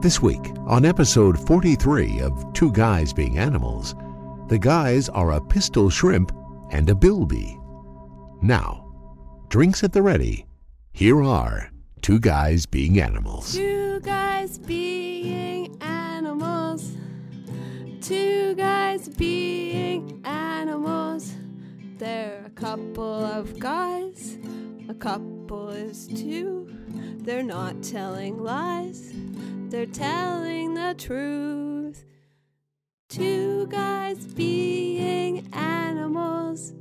This week, on episode 43 of Two Guys Being Animals, the guys are a pistol shrimp and a bilby. Now, drinks at the ready, here are Two Guys Being Animals. Two guys being animals. Two guys being animals. They're a couple of guys. A couple is two. They're not telling lies. They're telling the truth. Two guys being animals.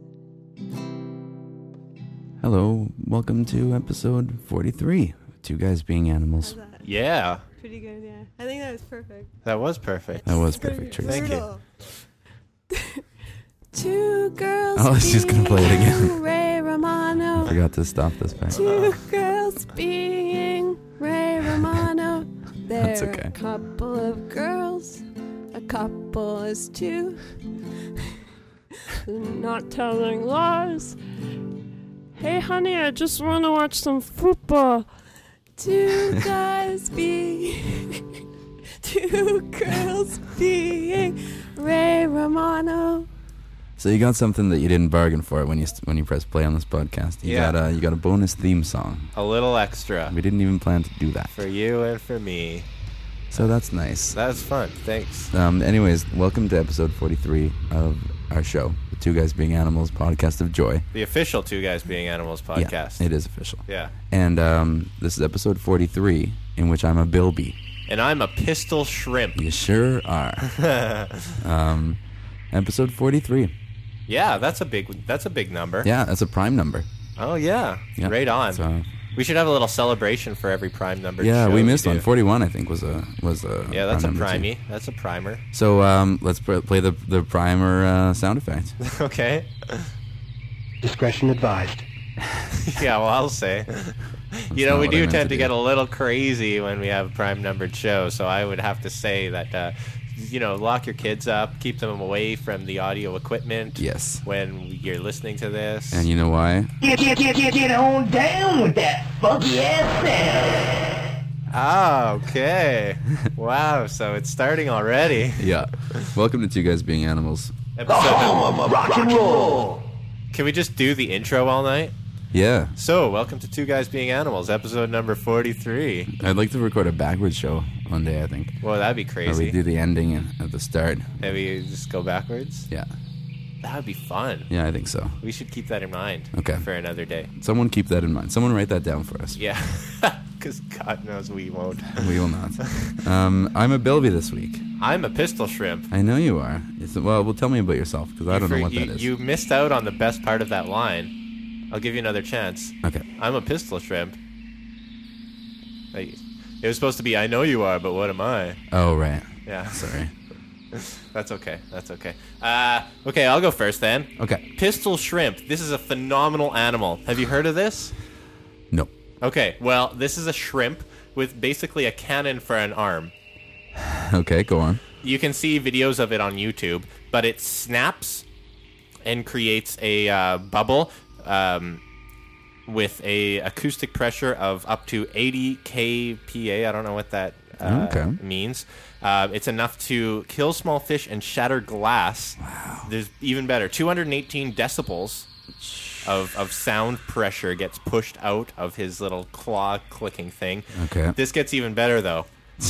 Hello, welcome to episode 43 of Two Guys Being Animals. How's that? Yeah, Pretty good, yeah. I think that was perfect. that was perfect. That was perfect, Tracy. Thank you. Two girls. I was just gonna play it again. being Ray Romano. Forgot to stop this back. Two girls being Ray Romano. They're That's okay. a couple of girls. A couple is two. Not telling lies. Hey, honey, I just want to watch some football. Two guys being... Two girls being Ray Romano. So you got something that you didn't bargain for when you press play on this podcast. You Yeah. got a bonus theme song. A little extra We didn't even plan to do that, for you and for me. so that's nice. That was fun. Thanks. Anyways, welcome to episode 43 of our show, the Two Guys Being Animals podcast of joy. The official Two Guys Being Animals podcast. Yeah, it is official. Yeah. And this is episode 43, in which I'm a bilby. And I'm a pistol shrimp. You sure are. Episode 43. Yeah, that's a big number. Yeah, that's a prime number. Oh yeah. Yeah. Right on. So, We should have a little celebration for every prime number. yeah, show we missed do. one. 41, I think, was a Yeah, that's a prime number too. primey. That's a primer. So let's play the primer sound effect. Okay. Discretion advised. Yeah, well, I'll say. You know, not we what I do meant tend to to do. get a little crazy when we have a prime numbered show, so I would have to say that, lock your kids up, keep them away from the audio equipment Yes. when you're listening to this. And you know why? Get on down with that funky ass sound. Ah, okay. Wow, so it's starting already. Yeah. Welcome to Two Guys Being Animals. Episode Rock and roll. Can we just do the intro all night? Yeah. So, welcome to Two Guys Being Animals, episode number 43. I'd like to record a backwards show one day, I think. Well, that'd be Where we crazy. do the ending at the start. Maybe just go backwards? Yeah. That would be fun. Yeah, I think so. We should keep that in mind Okay. for another day. Someone keep that in mind. Someone write that down for us. Yeah, because God knows we won't. We will not. I'm a bilby this week. I'm a pistol shrimp. I know you are. Well, tell me about yourself, because I don't know what that is. You missed out on the best part of that line. I'll give you another chance. Okay. I'm a pistol shrimp. It was supposed to be, I know you are, but what am I? Oh, right. Yeah, Sorry. that's okay. That's okay. Okay, I'll go first then. Okay. Pistol shrimp. This is a phenomenal animal. Have you heard of this? No. Okay, well, this is a shrimp with basically a cannon for an arm. Okay, go on. You can see videos of it on YouTube, but it snaps and creates a bubble with a acoustic pressure of up to 80 kPa. I don't know what that Okay. means. It's enough to kill small fish and shatter glass. Wow. There's even better. 218 decibels of sound pressure gets pushed out of his little claw clicking thing. Okay. This gets even better, though.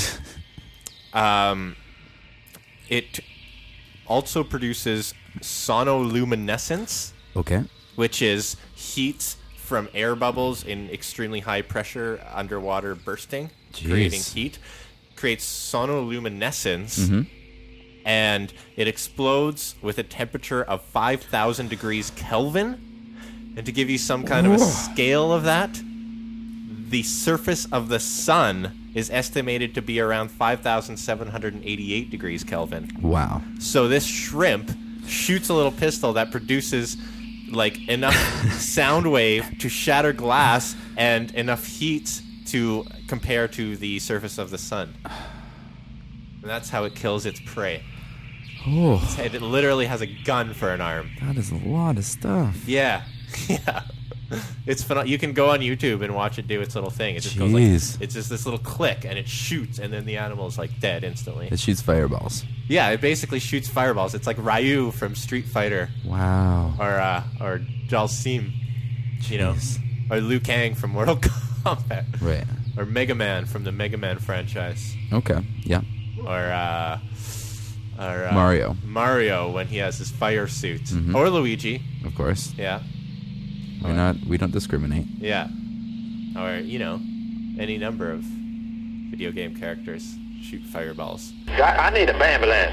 It also produces sonoluminescence, Okay. which is heat from air bubbles in extremely high pressure underwater bursting, creating Jeez. heat. Creates sonoluminescence, and it explodes with a temperature of 5,000 degrees Kelvin. And to give you some kind of a scale of that, the surface of the sun is estimated to be around 5,788 degrees Kelvin. Wow. So this shrimp shoots a little pistol that produces like enough sound wave to shatter glass and enough heat to compare to the surface of the sun. And that's how it kills its prey. Oh, It literally has a gun for an arm. that is a lot of stuff. Yeah. Yeah. It's fun. You can go on YouTube and watch it do its little thing. It just goes Jeez. it's just this little click, and it shoots, and then the animal's like dead instantly. It shoots fireballs. Yeah, it basically shoots fireballs. It's like Ryu from Street Fighter, Wow. or Jalsim, you know, Jeez. or Liu Kang from Mortal Kombat, Right. or Mega Man from the Mega Man franchise, Okay. Yeah. or Mario. when he has his fire suit, Mhm. or Luigi. Of course. Yeah, We don't discriminate. yeah, or any number of video game characters shoot fireballs. I need a ambulance.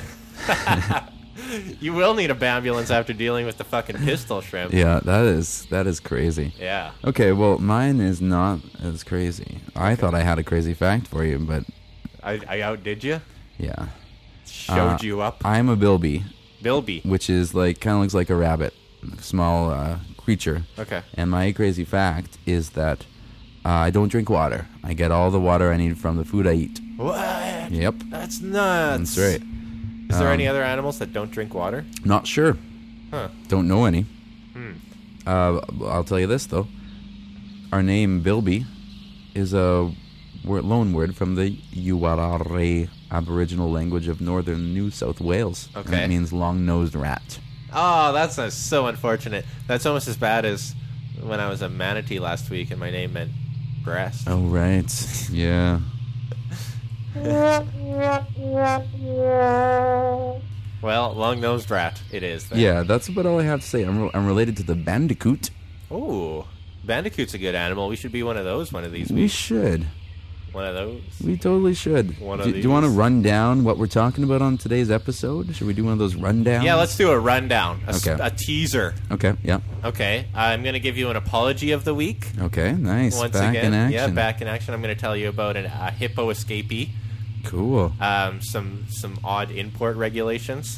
You will need a ambulance after dealing with the fucking pistol shrimp. Yeah, that is crazy. Yeah. Okay, well, mine is not as crazy. I thought I had a crazy fact for you, but I outdid you. yeah. Showed you up. I'm a bilby, Bilby. which is like kind of looks like a rabbit, small creature. Okay. And my crazy fact is that I don't drink water. I get all the water I need from the food I eat. What? Yep, That's nuts. that's right. Is there any other animals that don't drink water? Not sure. Huh. Don't know any. Hmm. I'll tell you this though. Our name Bilby is a loan word from the Yuwarare Aboriginal language of northern New South Wales. And Okay. it means long-nosed rat. Oh, that's so unfortunate. That's almost as bad as when I was a manatee last week and my name meant breast. Oh right. Yeah. Well, long-nosed rat it is then. Yeah, that's about all I have to say. I'm related to the bandicoot. Ooh. Bandicoot's a good animal. We should be one of those one of these We weeks. should. One of those. We totally should. One of Do you want to these. run down what we're talking about on today's episode? Should we do one of those rundowns? Yeah, let's do a rundown. Okay. A teaser. Okay, yeah. Okay. I'm going to give you an apology of the week. Okay, nice. Once Back again. in action. Yeah, back in action. I'm going to tell you about a hippo escapee. Cool. Some odd import regulations,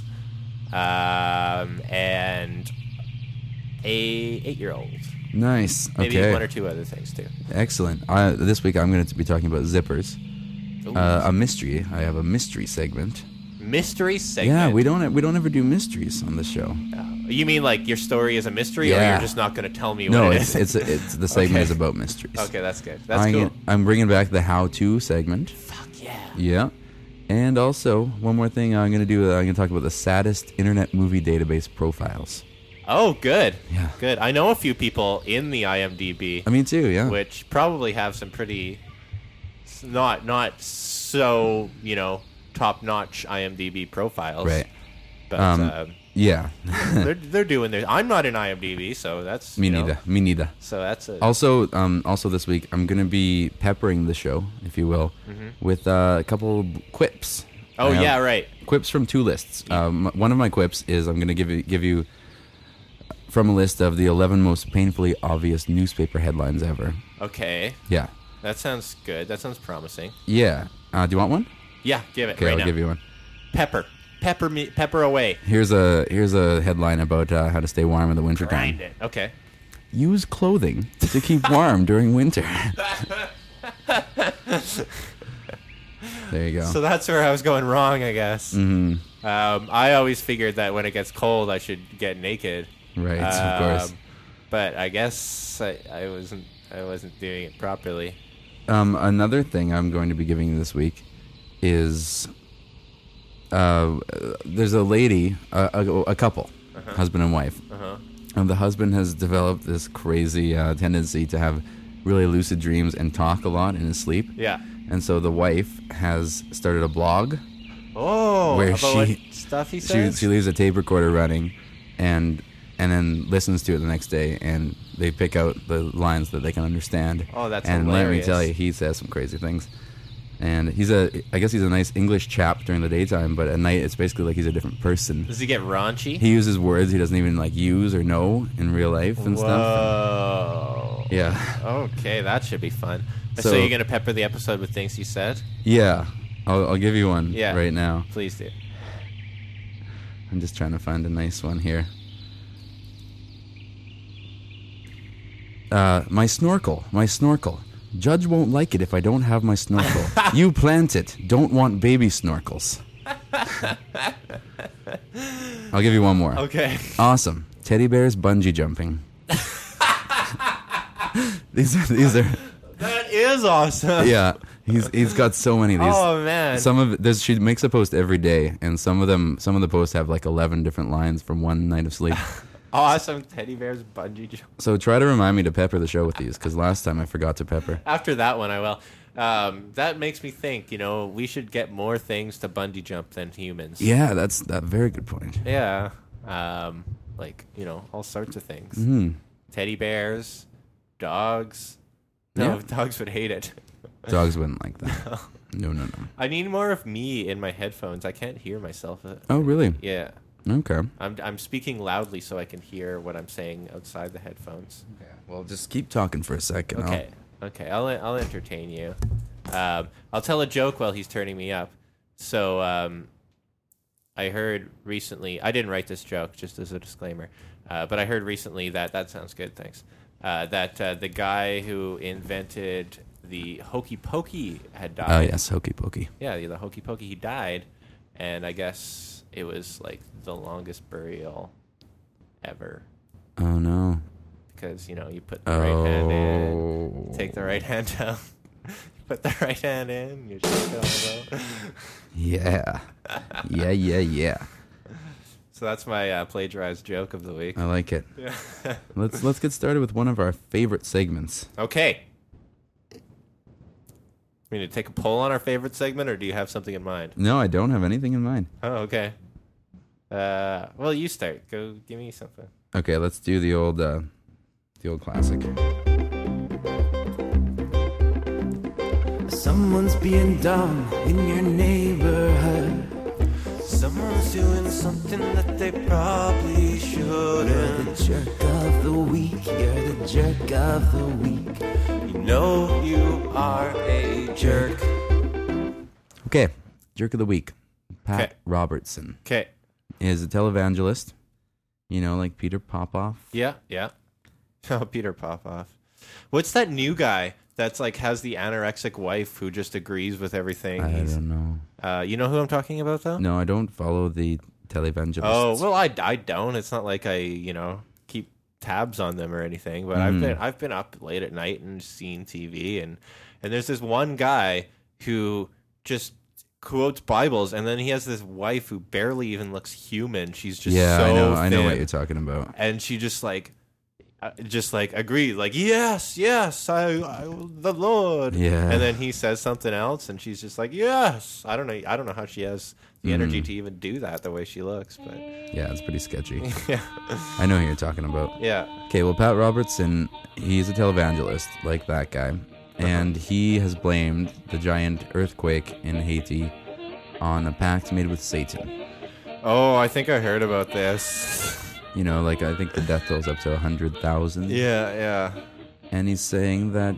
and a 8-year-old. Nice. Maybe Okay. one or two other things too. Excellent. This week I'm going to be talking about zippers. Ooh. A mystery. I have a mystery segment. Mystery segment. Yeah, we don't ever do mysteries on the show. You mean like your story is a mystery, or Yeah. you're just not going to tell me No, what it it's is? it's the segment Okay. is about mysteries. Okay, that's good. That's cool. I'm bringing back the how-to segment. Fuck yeah. Yeah. And also, one more thing I'm going to do, I'm going to talk about the saddest internet movie database profiles. Oh, good. Yeah. Good. I know a few people in the IMDb, Me too, yeah. which probably have some pretty not so top-notch IMDb profiles. Right. But Yeah. they're doing their. I'm not in IMDb, so that's Me neither. Me neither. So that's a Also this week, I'm going to be peppering the show, if you will, with a couple of quips. Oh I have yeah, right. Quips from two lists. One of my quips is I'm going to give you from a list of the 11 most painfully obvious newspaper headlines ever. Okay, Yeah. that sounds good. That sounds promising. Yeah. Do you want one? Yeah, give it Okay, right I'll now. give you one. Pepper away. Here's a headline about how to stay warm in the wintertime. Grind it. Okay. Use clothing to keep warm during winter. There you go. So that's where I was going wrong, I guess. Mhm. I always figured that when it gets cold, I should get naked. Right, of course. But I guess I wasn't doing it properly. Another thing I'm going to be giving you this week is there's a lady, a couple, husband and wife. And the husband has developed this crazy tendency to have really lucid dreams and talk a lot in his sleep. Yeah. And so the wife has started a blog Oh, where about she what stuff he says? she leaves a tape recorder running and then listens to it the next day, and they pick out the lines that they can understand. Oh, that's and hilarious. let me tell you, he says some crazy things. And I guess he's a nice English chap during the daytime, but at night it's basically like he's a different person. Does he get raunchy? He uses words he doesn't even like use or know in real life and stuff. Whoa. Yeah. Okay, that should be fun. So, So- you're gonna pepper the episode with things he said? Yeah. I'll give you one Yeah. right now. Please do. I'm just trying to find a nice one here. My snorkel. Judge won't like it if I don't have my snorkel. You plant it. Don't want baby snorkels. I'll give you one more. Okay. Awesome. Teddy bears bungee jumping. These are That is awesome. yeah. He's got so many of these. Oh man. Some of there's she makes a post every day, and some of the posts have like 11 different lines from one night of sleep. Awesome teddy bears bungee jump. So try to remind me to pepper the show with these, because last time I forgot to pepper. After that one, I will. That makes me think. We should get more things to bungee jump than humans. Yeah, that's a very good point. Yeah. All sorts of things. Mm-hmm. Teddy bears, dogs. No, Yeah. dogs would hate it. Dogs wouldn't like that. No. I need more of me in my headphones. I can't hear myself. Oh, really? Yeah. Okay. I'm speaking loudly so I can hear what I'm saying outside the headphones. Well, just keep talking for a second. Okay. I'll entertain you. I'll tell a joke while he's turning me up. So I heard recently. I didn't write this joke, just as a disclaimer. But I heard recently that sounds good. Thanks. That the guy who invented the hokey pokey had died. Oh yes, hokey pokey. Yeah, the hokey pokey. He died, and I guess it was like the longest burial ever. Oh no. Because you put the right hand in, take the right hand out, put the right hand in, you shake it all out. Yeah. Yeah. So that's my plagiarized joke of the week. I like it. Yeah. Let's get started with one of our favorite segments. Okay. We need to take a poll on our favorite segment, or do you have something in mind? No, I don't have anything in mind. Oh, okay. Well, you start. Go, give me something. Okay, let's do the old classic. Someone's being dumb in your neighborhood. Someone's doing something that they probably You're shouldn't. the jerk of the week. You're the jerk of the week. You know you are a jerk. Okay, jerk of the week. Pat Okay. Robertson Okay. is a televangelist. Like Peter Popoff. Yeah. Oh, Peter Popoff. What's that new guy that's like has the anorexic wife who just agrees with everything? I don't know. You know who I'm talking about, though? No, I don't follow the televangelists. Oh, well, I don't. It's not like I, keep tabs on them or anything. But I've been up late at night and seen TV, and there's this one guy who just quotes Bibles, and then he has this wife who barely even looks human. She's just so I know what thin. you're talking about. And she just agreed, like yes, I the Lord. Yeah. And then he says something else, and she's just like yes. I don't know how she has the energy to even do that the way she looks, but Yeah, it's pretty sketchy. yeah, I know who you're talking about. yeah. Okay, well, Pat Robertson, he's a televangelist like that guy. And he has blamed the giant earthquake in Haiti on a pact made with Satan. Oh, I think I heard about this. I think the death toll's up to 100,000. Yeah. And he's saying that,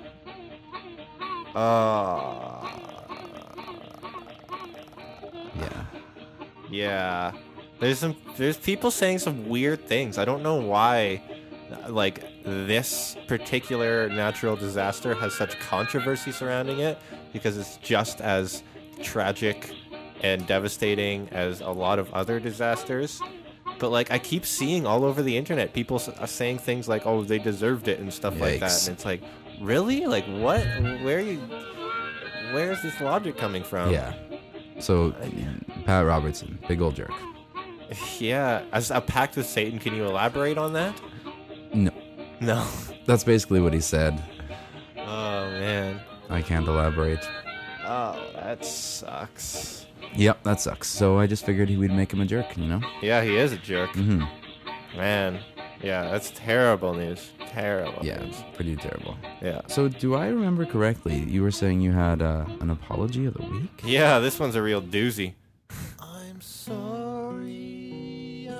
yeah. Yeah. There's people saying some weird things. I don't know why like this particular natural disaster has such controversy surrounding it, because it's just as tragic and devastating as a lot of other disasters. But like I keep seeing all over the internet people saying things like, "Oh, they deserved it" and stuff like that. Yikes. And it's like, really? Like what? Where's this logic coming from? Yeah. So, Pat Robertson, big old jerk. Yeah, as a pact with Satan, can you elaborate on that? No. No. That's basically what he said. Oh, man. I can't elaborate. Oh, that sucks. Yep, that sucks. So I just figured we'd make him a jerk, Yeah, he is a jerk. Mm-hmm. Man. Yeah, that's terrible news. Terrible Yeah, news. pretty terrible. Yeah. So do I remember correctly, you were saying you had an apology of the week? Yeah, this one's a real doozy. I'm sorry,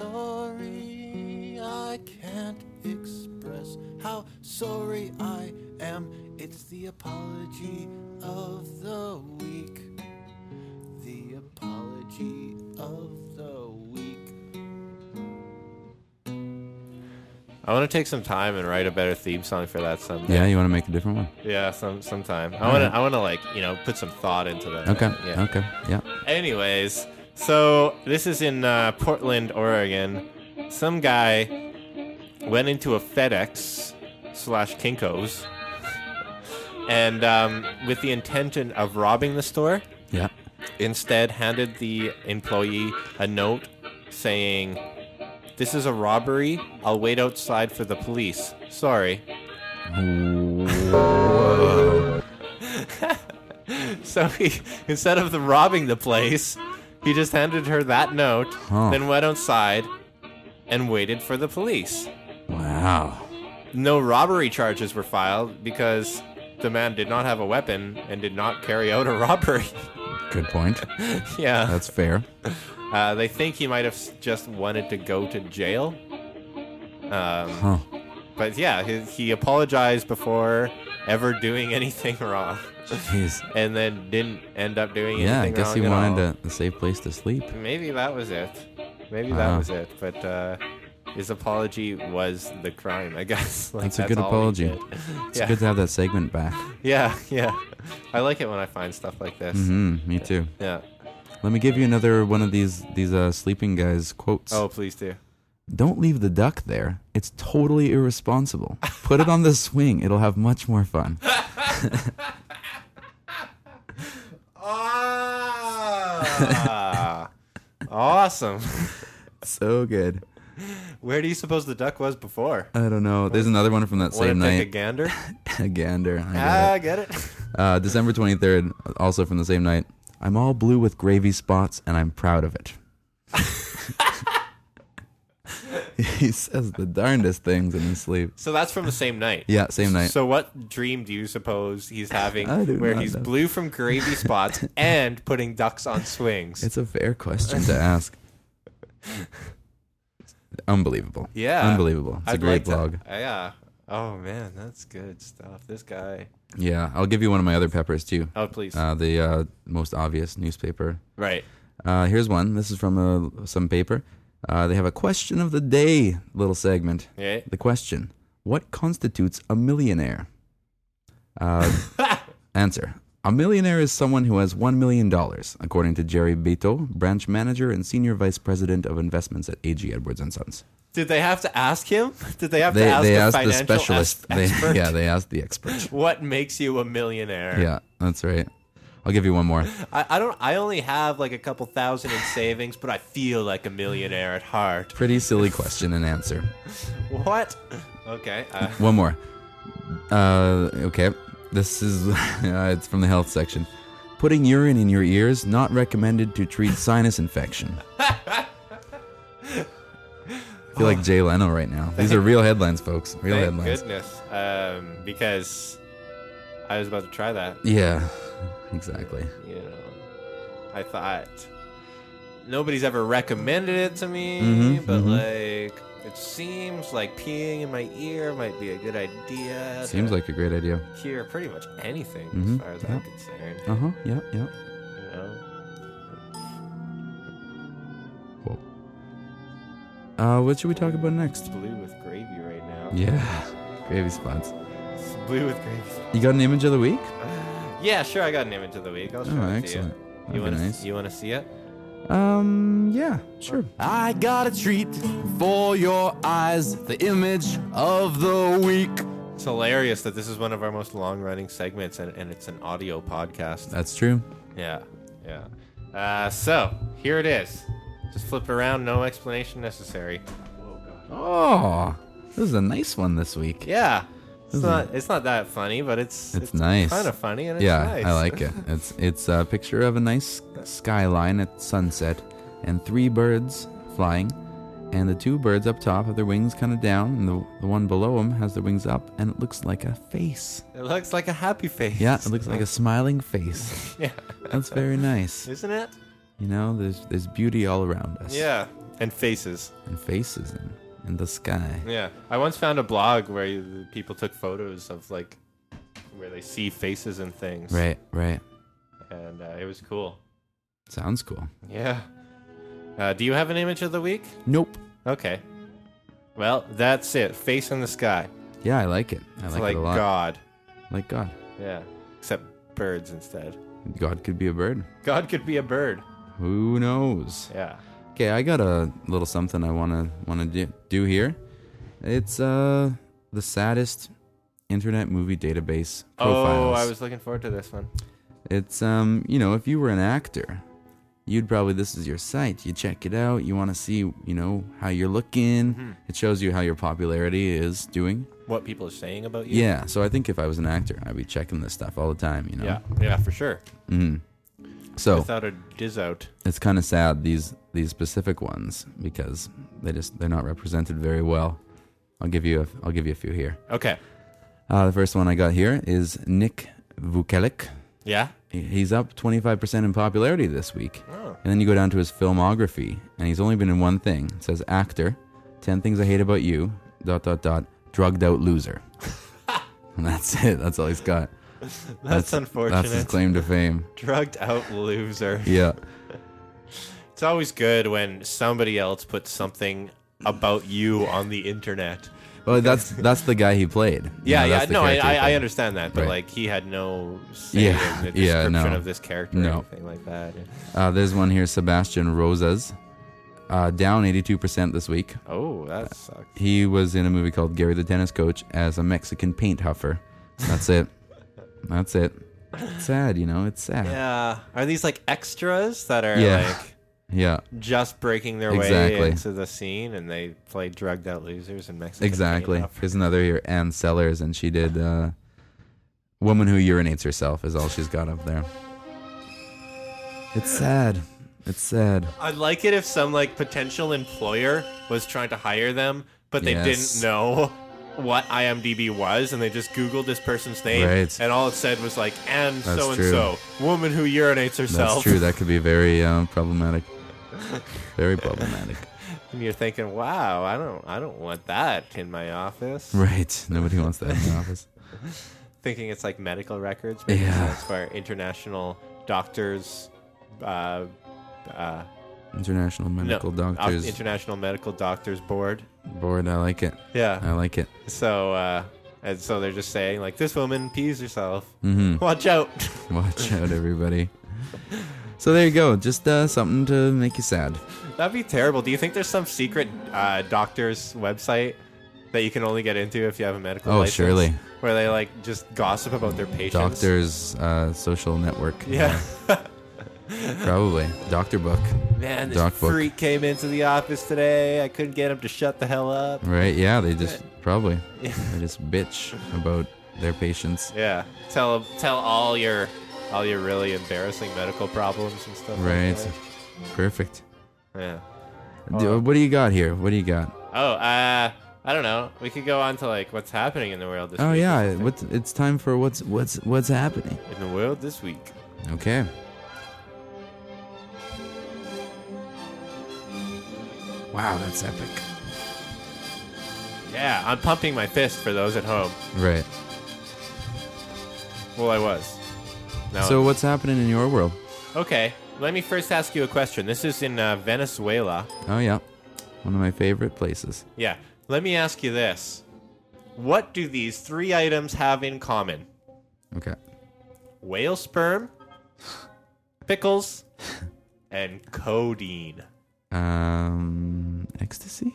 I can't express how sorry I am. It's the apology of the week. The apology of the week. I want to take some time and write a better theme song for that someday. Yeah, you want to make a different one? Yeah, sometime. I want to like, put some thought into that. Okay, Yeah. okay, yeah. Anyways, so this is in Portland, Oregon. Some guy went into a FedEx Kinko's. And with the intention of robbing the store, Yeah. instead handed the employee a note saying, "This is a robbery. I'll wait outside for the police. Sorry." Whoa. So he, instead of robbing the place, he just handed her that note, then went outside and waited for the police. Wow. No robbery charges were filed because the man did not have a weapon and did not carry out a robbery. Good point. Yeah. That's fair. They think he might have just wanted to go to jail. But yeah, he apologized before ever doing anything wrong. Jeez. And then didn't end up doing Yeah, I anything guess wrong he at all. wanted a safe place to sleep. Maybe that was it. That was it. But his apology was the crime, I guess. Like, That's a good all he apology. did. It's good to have that segment back. Yeah. I like it when I find stuff like this. Me too. Yeah. Let me give you another one of these sleeping guys quotes. Oh, please do. Don't leave the duck there. It's totally irresponsible. Put it on the swing. It'll have much more fun. Awesome. So good. Where do you suppose the duck was before? I don't know. There's another one from that same Wanna take night. a gander? A gander. I Get it? got it. December 23rd, also from the same night. I'm all blue with gravy spots, and I'm proud of it. He says the darndest things in his sleep. So that's from the same night. Yeah, same night. So what dream do you suppose he's having I do where not he's know. blue from gravy spots and putting ducks on swings? It's a fair question to ask. Unbelievable. Yeah. Unbelievable. It's a I'd great like to- blog. Yeah. Oh, man, that's good stuff. This guy. Yeah, I'll give you one of my other peppers, too. Oh, please. The most obvious newspaper. Right. Here's one. This is from some paper. They have a question of the day little segment. Yeah. The question: what constitutes a millionaire? Answer: a millionaire is someone who has $1 million, according to Jerry Beto, branch manager and senior vice president of investments at AG Edwards and Sons. Did they have to ask him? Did they have to They ask the asked the financial specialist. expert? They asked the expert. What makes you a millionaire? Yeah, that's right. I'll give you one more. I only have like a couple thousand in savings, but I feel like a millionaire at heart. Pretty silly question and answer. What? Okay. One more. Okay. This is it's from the health section. Putting urine in your ears not recommended to treat sinus infection. I feel like Jay Leno right now. These are real headlines, folks. Real Thank headlines. goodness. Because I was about to try that. Yeah. Exactly. You know, I thought nobody's ever recommended it to me, but like it seems like peeing in my ear might be a good idea. Seems like a great idea. Hear pretty much anything as far as I'm concerned. Yeah. You know, Whoa. What should we talk about next? it's blue with gravy right now. Yeah. Gravy spots. It's blue with gravy. You got an image of the week? Yeah, sure. I got an image of the week. I'll show it Excellent. to you. That'd You be want nice. You want to see it? Yeah, sure. I got a treat for your eyes, the image of the week. It's hilarious that this is one of our most long-running segments, and it's an audio podcast. That's true. Yeah. So here it is. Just flip it around. No explanation necessary. Oh, this is a nice one this week. Yeah. It's not that funny, but it's nice. Kind of funny, and it's Yeah, nice. I like it. It's a picture of a nice skyline at sunset and 3 birds flying, and the 2 birds up top have their wings kind of down, and the one below them has their wings up, and it looks like a face. It looks like a happy face. Yeah, it looks like a smiling face. Yeah. That's very nice. Isn't it? You know, there's beauty all around us. Yeah. And faces. And faces in the sky. Yeah. I once found a blog where people took photos of like where they see faces and things. Right. And it was cool. Sounds cool. Yeah. Do you have an image of the week? Nope. Okay. Well, that's it. Face in the sky. Yeah, I like it. I It's like like it a lot. God. Like God. Yeah. Except birds instead. God could be a bird. God could be a bird. Who knows? Yeah. Okay, I got a little something I wanna do here. It's the saddest Internet Movie Database Profiles. Oh, I was looking forward to this one. It's, if you were an actor, this is your site. You check it out. You want to see, how you're looking. Mm-hmm. It shows you how your popularity is doing. What people are saying about you? Yeah, so I think if I was an actor, I'd be checking this stuff all the time, Yeah, for sure. Mm-hmm. So Without a out. it's kind of sad, these specific ones, because they're not represented very well. I'll give you a few here. Okay. The first one I got here is Nick Vukelic. Yeah? He's up 25% in popularity this week. Oh. And then you go down to his filmography, and he's only been in one thing. It says actor, 10 Things I Hate About You, ... drugged out loser. And that's it. That's all he's got. That's unfortunate. That's his claim to fame. Drugged out loser. Yeah. It's always good when somebody else puts something about you on the internet. Well, that's the guy he played. Yeah, no, I I understand that, but Right. he had no say in the description of this character or anything like that. There's one here, Sebastian Rosas, down 82% this week. Oh, that sucks. He was in a movie called Gary the Tennis Coach as a Mexican paint huffer. That's it. That's it. It's sad, It's sad. Yeah. Are these like extras that are Yeah. just breaking their Exactly. way into the scene and they play drugged out losers in Mexico? Exactly. There's another here, Ann Sellers, and she did Woman Who Urinates Herself is all she's got up there. It's sad. It's sad. I'd like it if some potential employer was trying to hire them, but they didn't know what IMDb was, and they just Googled this person's name, Right. and all it said was and That's so and true. so, woman who urinates herself. That's true. That could be very problematic. Very problematic. And you're thinking, wow, I don't want that in my office. Right. Nobody wants that in the office. Thinking it's like medical records, maybe Yeah. that's for international doctors. International Medical Doctors International Medical Doctors Board. Board. I like it. Yeah. I like it. So, and so they're just saying this woman pees herself. Mm-hmm. Watch out. Watch out, everybody. So there you go. Just something to make you sad. That'd be terrible. Do you think there's some secret doctor's website that you can only get into if you have a medical license? Surely. Where they just gossip about their patients. Doctors Social Network. Yeah. Probably. Doctor Book. Man, this Doc book. freak came into the office today. I couldn't get him to shut the hell up. Right, yeah, they just probably they just bitch about their patients. Yeah. Tell all your really embarrassing medical problems and stuff. Right. Like that. Perfect. Yeah. What do you got here? What do you got? Oh, I don't know. We could go on to what's happening in the world this week. Oh or yeah, something. it's time for what's happening. In the world this week. Okay. Wow, that's epic. Yeah, I'm pumping my fist for those at home. Right. Well, I was. Now So what's happening in your world? okay, let me first ask you a question. This is in Venezuela. Oh yeah, one of my favorite places. Yeah. Let me ask you this. What do these three items have in common? Okay. Whale sperm, pickles, and codeine. Ecstasy?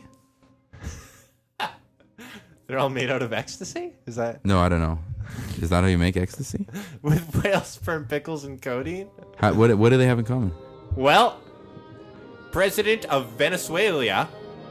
They're all made out of ecstasy? Is that No, I don't know. Is that how you make ecstasy? with whale sperm, pickles, and codeine? What do they have in common? Well, President of Venezuela,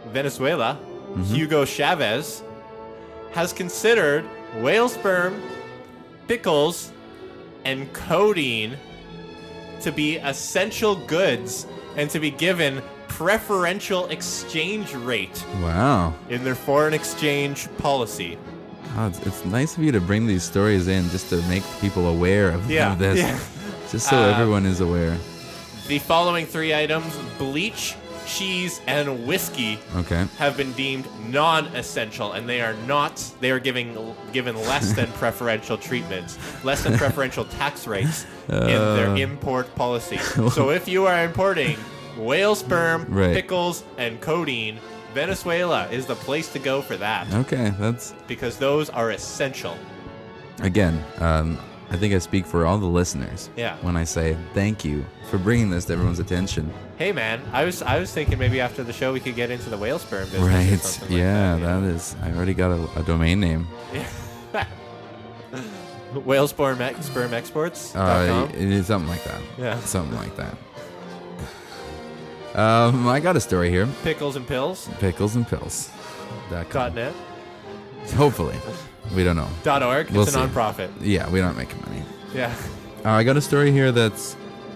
Hugo Chavez, has considered whale sperm, pickles, and codeine to be essential goods and to be given preferential exchange rate Wow. in their foreign exchange policy. God, it's nice of you to bring these stories in just to make people aware of this. Yeah. Just so everyone is aware. The following three items, bleach, cheese, and whiskey, Okay. have been deemed non-essential, and they are given less than preferential treatment, less than preferential tax rates in their import policy. So if you are importing whale sperm, Right. pickles, and codeine, Venezuela is the place to go for that, Okay, that's because those are essential. again. I think I speak for all the listeners. Yeah. When I say thank you for bringing this to everyone's attention. Hey man, I was thinking maybe after the show we could get into the whale sperm business. Or Right. something Yeah, like that is. I already got a domain name. Yeah. Whalespermexports.com. It is something like that. Yeah. Something like that. I got a story here. Pickles and pills. Pickles and pills. .net. Hopefully. We don't know. .org. We'll It's a see. nonprofit. Yeah, we're not making money. Yeah. I got a story here that's...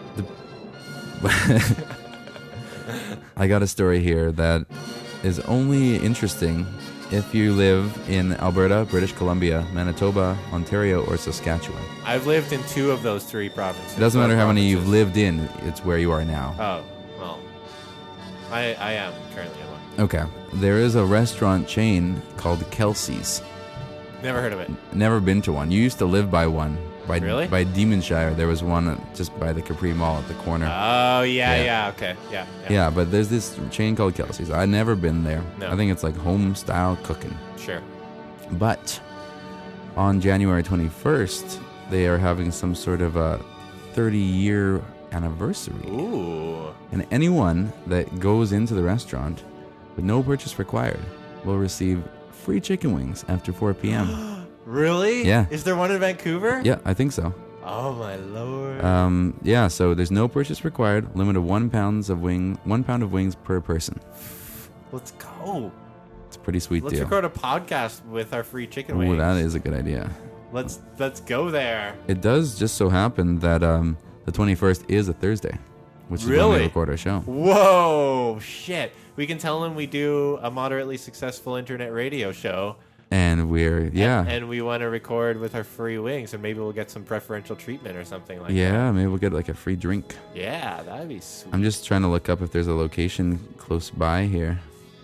I got a story here that is only interesting if you live in Alberta, British Columbia, Manitoba, Ontario, or Saskatchewan. I've lived in 2 of those 3 provinces. It doesn't matter how many you've Provinces. lived in, it's where you are now. Oh, well. I am currently in one. Okay. There is a restaurant chain called Kelsey's. Never heard of it. Never been to one. You used to live by one. Really? By Demonshire. There was one just by the Capri Mall at the corner. Oh, Yeah. yeah, okay. Yeah. Yeah, but there's this chain called Kelsey's. I've never been there. No. I think it's like home style cooking. Sure. But on January 21st, they are having some sort of a 30-year anniversary. Ooh. And anyone that goes into the restaurant with no purchase required will receive free chicken wings after 4 p.m. Really? Yeah. Is there one in Vancouver? Yeah, I think so. Oh, my Lord. Yeah, so there's no purchase required. Limit of 1 pound of wings per person. Let's go. It's a pretty sweet Let's deal. record a podcast with our free chicken wings. Ooh, that is a good idea. Let's go there. It does just so happen that the 21st is a Thursday, which is when we Really? record our show. Whoa, shit. We can tell them we do a moderately successful internet radio show. And we're, yeah. And we want to record with our free wings, and maybe we'll get some preferential treatment or something like that. Yeah, maybe we'll get like a free drink. Yeah, that'd be sweet. I'm just trying to look up if there's a location close by here.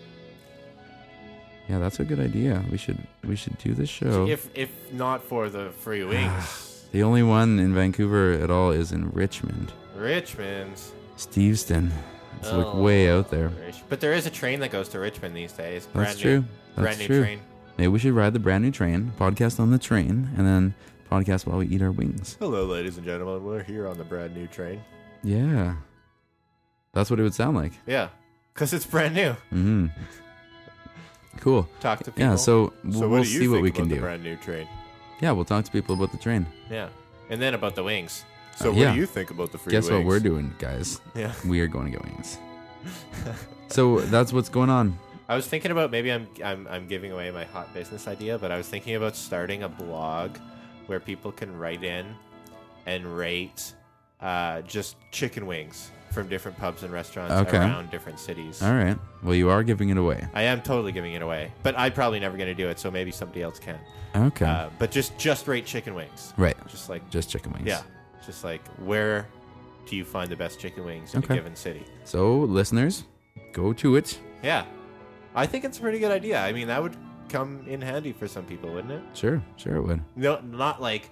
Yeah, that's a good idea. We should do this show. If not for the free wings. The only one in Vancouver at all is in Richmond. Richmond. Steveston. It's like Oh, way out there. But there is a train that goes to Richmond these days. That's true. That's Brand new true. train. Maybe we should ride the brand new train, podcast on the train, and then podcast while we eat our wings. Hello, ladies and gentlemen. We're here on the brand new train. Yeah. That's what it would sound like. Yeah, because it's brand new. Mm-hmm. Cool. Talk to people. Yeah, so So we'll what do you see what think we about can the do. brand new train? Yeah, we'll talk to people about the train. Yeah, and then about the wings. So what yeah. do you think about the free Guess wings? what we're doing, guys? Yeah. We are going to get wings. So that's what's going on. I was thinking about maybe I'm giving away my hot business idea, but I was thinking about starting a blog where people can write in and rate just chicken wings from different pubs and restaurants Okay. around different cities. All right. Well, you are giving it away. I am totally giving it away, but I'm probably never going to do it, so maybe somebody else can. Okay. But just rate chicken wings. Right. Just like Just chicken wings. yeah, just like where do you find the best chicken wings in Okay. a given city? So, listeners, go to it. Yeah, I think it's a pretty good idea. I mean, that would come in handy for some people, wouldn't it? Sure it would. No, not like,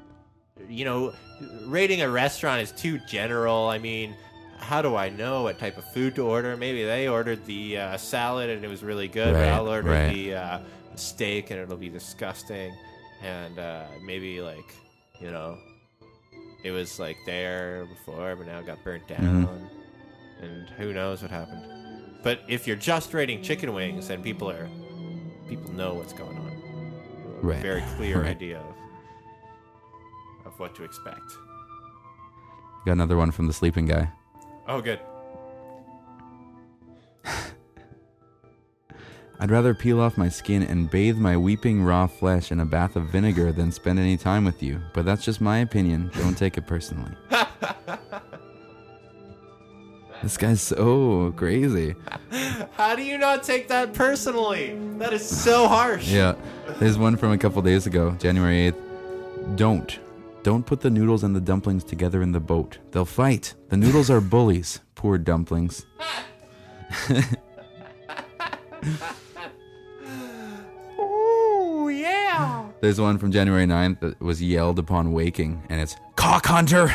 rating a restaurant is too general. I mean, how do I know what type of food to order? Maybe they ordered the salad and it was really good, but Right, I'll order right. the steak and it'll be disgusting. And maybe it was like there before, but now it got burnt down. Mm-hmm. And who knows what happened. But if you're just rating chicken wings, then people know what's going on. You have Right, a very clear right. idea of what to expect. Got another one from the sleeping guy. Oh, good. I'd rather peel off my skin and bathe my weeping raw flesh in a bath of vinegar than spend any time with you. But that's just my opinion. Don't take it personally. This guy's so crazy. How do you not take that personally? That is so harsh. Yeah. There's one from a couple days ago, January 8th. Don't put the noodles and the dumplings together in the boat. They'll fight. The noodles are bullies. Poor dumplings. Ooh, yeah. There's one from January 9th that was yelled upon waking, and it's Cock Hunter.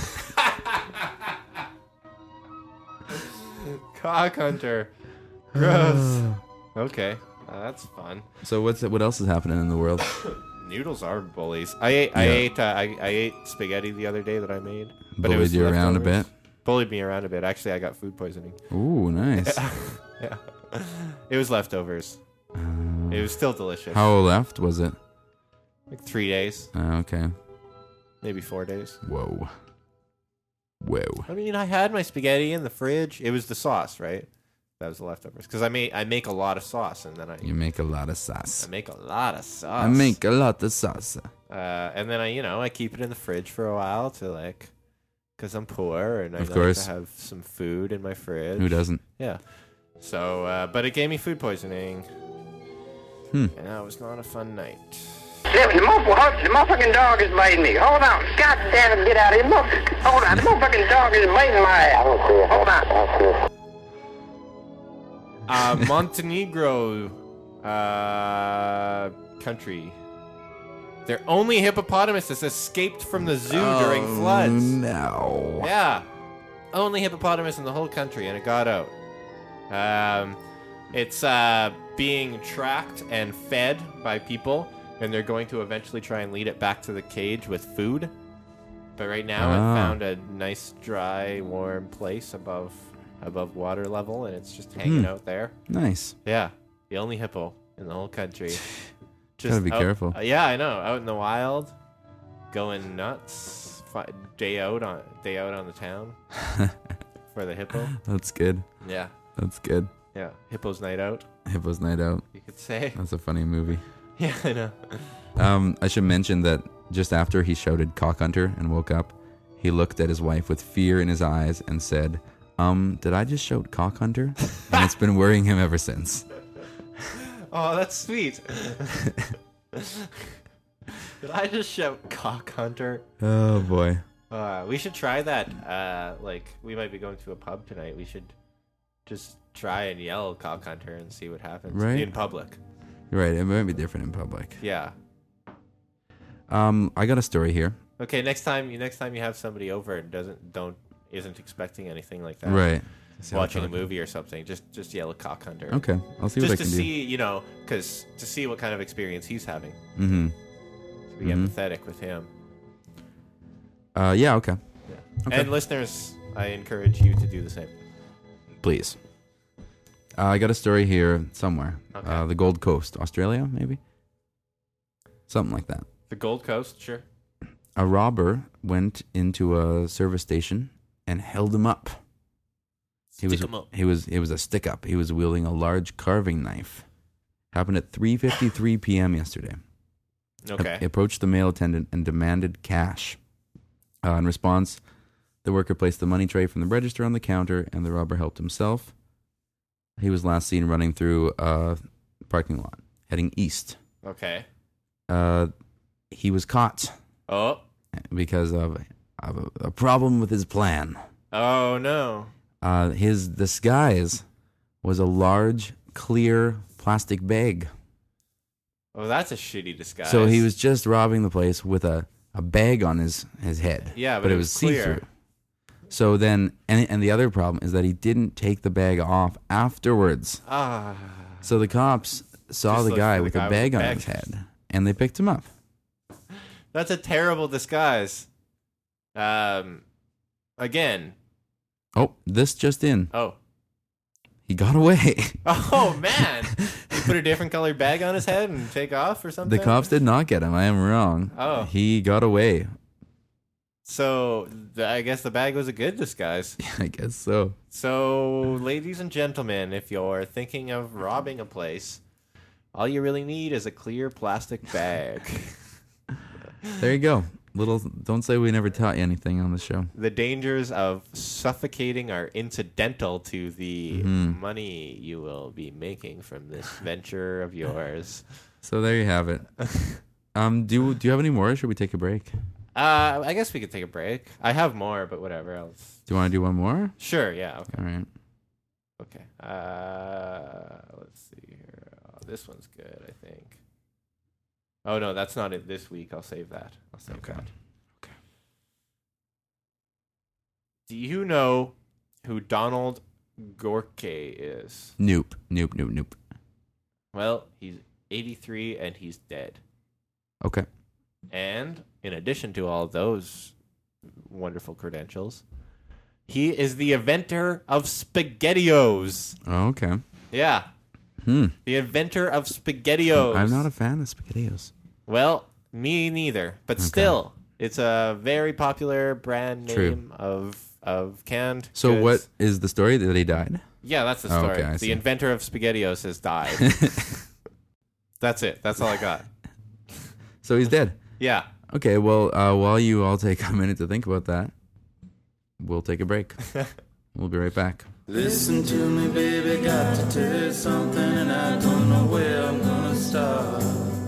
Cock hunter. Gross. Okay, that's fun. So what else is happening in the world? Noodles are bullies. I ate spaghetti the other day that I made. But it Bullied was you around a leftovers. bit? Bullied me around a bit. Actually, I got food poisoning. Ooh, nice. Yeah. It was leftovers. It was still delicious. How left was it? Like 3 days, Okay. maybe 4 days. Whoa. I mean, I had my spaghetti in the fridge. It was the sauce, right? That was the leftovers. Because I make a lot of sauce, and then I You make a lot of sauce. make a lot of sauce. I make a lot of sauce. And then I keep it in the fridge for a while to because I'm poor and I Of like course. to have some food in my fridge. Who doesn't? Yeah. So, but it gave me food poisoning. And that was not a fun night. The motherfucking dog is biting me. Hold on. God damn it, get out of here. Hold on. The motherfucking dog is biting my ass. Hold on. Montenegro country. Their only hippopotamus has escaped from the zoo during floods. No. Yeah. Only hippopotamus in the whole country, and it got out. It's being tracked and fed by people, and they're going to eventually try and lead it back to the cage with food. But right now, it found a nice, dry, warm place above water level, and it's just hanging out there. Nice. Yeah, the only hippo in the whole country. Gotta be out- careful. Yeah, I know. Out in the wild, going nuts. Day out on the town for the hippo. That's good. Yeah, That's good. yeah. Hippo's night out, Hippo's Night Out. you could say. That's a funny movie. Yeah, I know. I should mention that just after he shouted cock hunter and woke up, he looked at his wife with fear in his eyes and said, did I just shout cock hunter? And it's been worrying him ever since. Oh, that's sweet. Did I just shout cock hunter? Oh boy. We should try that. We might be going to a pub tonight. We should just try and yell cock hunter and see what happens Right. in public. You're right, it might be different in public. Yeah. I got a story here. Okay, next time you have somebody over and isn't expecting anything like that. Right. Watching a movie or something, just yell a cock hunter. Okay, I'll see what I Just can to do. see, to see what kind of experience he's having. Mm-hmm. To be empathetic with him. Yeah, okay. Okay. And listeners, I encourage you to do the same. Please. I got a story here somewhere. Okay. The Gold Coast, Australia, maybe? Something like that. The Gold Coast, sure. A robber went into a service station and held him up. It was a stick up. He was wielding a large carving knife. Happened at 3:53 p.m. yesterday. Okay. He approached the male attendant and demanded cash. In response, the worker placed the money tray from the register on the counter, and the robber helped himself. He was last seen running through a parking lot, heading east. Okay. He was caught Oh. because of a problem with his plan. Oh, no. His disguise was a large, clear plastic bag. Oh, that's a shitty disguise. So he was just robbing the place with a bag on his head. Yeah, but it was clear. see-through. So then, and the other problem is that he didn't take the bag off afterwards. Ah. So the cops saw Just the looked guy for the with guy a with bag the on bag. his head, and they picked him up. That's a terrible disguise. Again. Oh, this just in. Oh. He got away. Oh, man. He put a different colored bag on his head and take off or something? The cops did not get him. I am wrong. Oh. He got away. So, I guess the bag was a good disguise. I guess so. So, ladies and gentlemen, if you're thinking of robbing a place, all you really need is a clear plastic bag. There you go. Don't say we never taught you anything on the show. The dangers of suffocating are incidental to the money you will be making from this venture of yours. So there you have it. Do you have any more, or should we take a break? I guess we could take a break. I have more, but whatever else. Do you want to do one more? Sure, yeah, okay. All right. Okay. Let's see here. Oh, this one's good, I think. Oh, no, that's not it this week. I'll save that. Okay. Okay. Do you know who Donald Gorke is? Nope. Well, he's 83 and he's dead. Okay. And in addition to all those wonderful credentials, he is the inventor of SpaghettiOs. Oh, okay. Yeah. The inventor of SpaghettiOs. I'm not a fan of SpaghettiOs. Well, Me neither. But still, it's a very popular brand name of canned So goods. what is the story that he died? Yeah, that's the Oh, story. okay, I The see. inventor of SpaghettiOs has died. That's it. That's all I got. So he's dead. Yeah. Okay, well, while you all take a minute to think about that, we'll take a break. We'll be right back. Listen to me, baby, got to tell you something, and I don't know where I'm gonna start.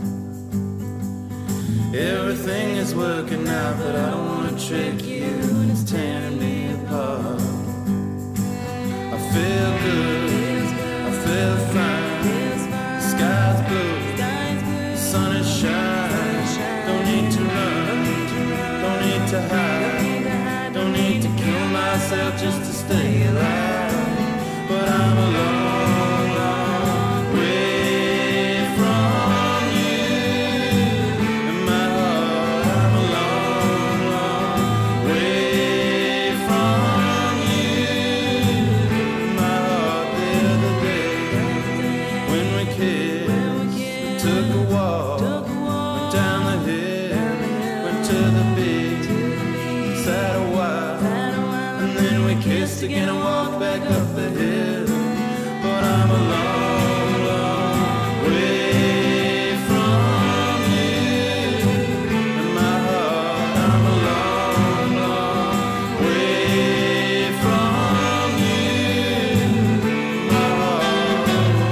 Everything is working out, but I don't wanna trick you, and it's tearing me apart. I feel good, I feel fine, the sky's blue, the sun is shining, don't need to run, don't need to hide, don't need to kill myself just to stay alive. But I'm a long, long way from you. In my heart, I'm a long, long way from you. In my heart, the other day, when we kissed, we took a walk, went down the hill, went to the beach, sat a while, and then we kissed again and walked back up the hill. But I'm a long, long way from you. In my heart, I'm a long, long way from you. In my heart.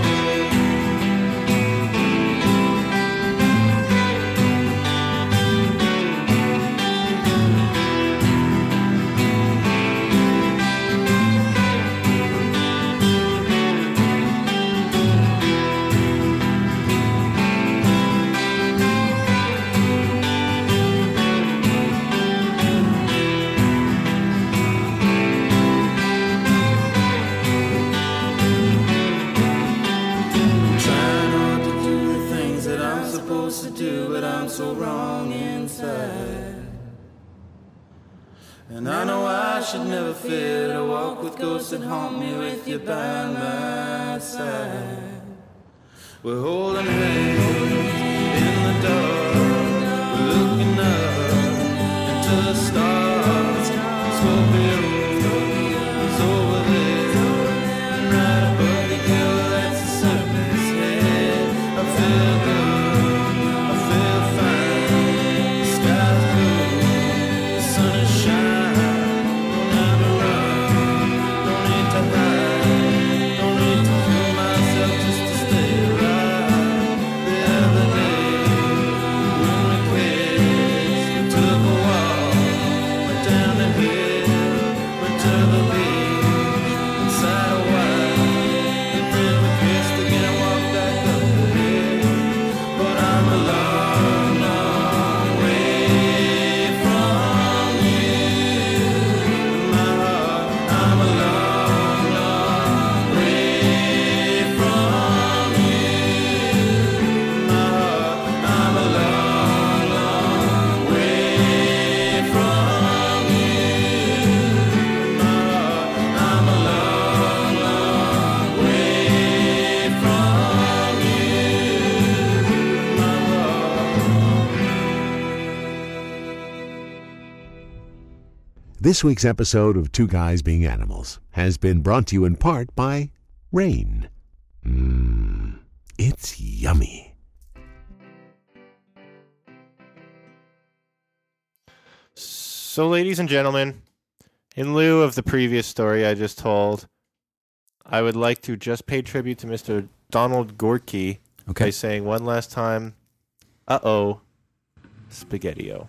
Trying not to do the things that I'm supposed to do, but I'm so wrong inside. And I know I should never fear to walk with ghosts that haunt me with you by my side. We're holding hands in the dark, we're looking up into the stars. Scorpio is over there, and right above the girl that's the serpent's head. I feel good, I feel fine. The sky's blue, the sun is shining. Don't have to run, don't need to hide, don't need to kill myself just to stay alive. The other day, when we kissed, we took a walk, went down the hill, went to the beach, and sat a while, and then we kissed again and walked back up the hill. But I'm a long, long way from you. In my heart, I'm a long, long way from you. In my heart, I'm a long, long way from you. In my heart, I'm a long, long way from you. In my heart. This week's episode of Two Guys Being Animals has been brought to you in part by Rain. It's yummy. So, ladies and gentlemen, in lieu of the previous story I just told, I would like to just pay tribute to Mr. Donald Gorky by saying one last time, uh-oh, SpaghettiO.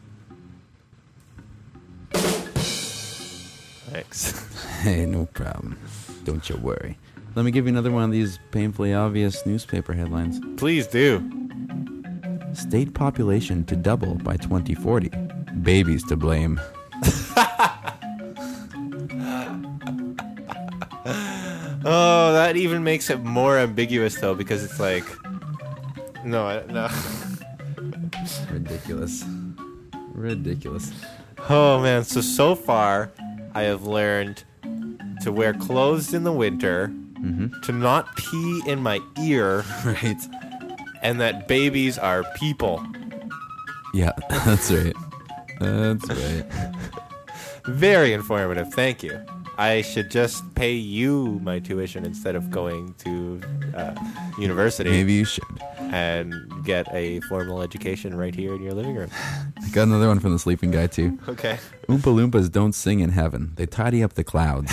Thanks. Hey, no problem. Don't you worry. Let me give you another one of these painfully obvious newspaper headlines. Please do. State population to double by 2040. Babies to blame. Oh, that even makes it more ambiguous, though, because it's like... No. Ridiculous. Ridiculous. Oh, man. So far, I have learned to wear clothes in the winter, to not pee in my ear, Right. and that babies are people. Yeah, that's right. That's right. Very informative. Thank you. I should just pay you my tuition instead of going to university. Maybe you should. And get a formal education right here in your living room. I got another one from the sleeping guy, too. Okay. Oompa Loompas don't sing in heaven. They tidy up the clouds.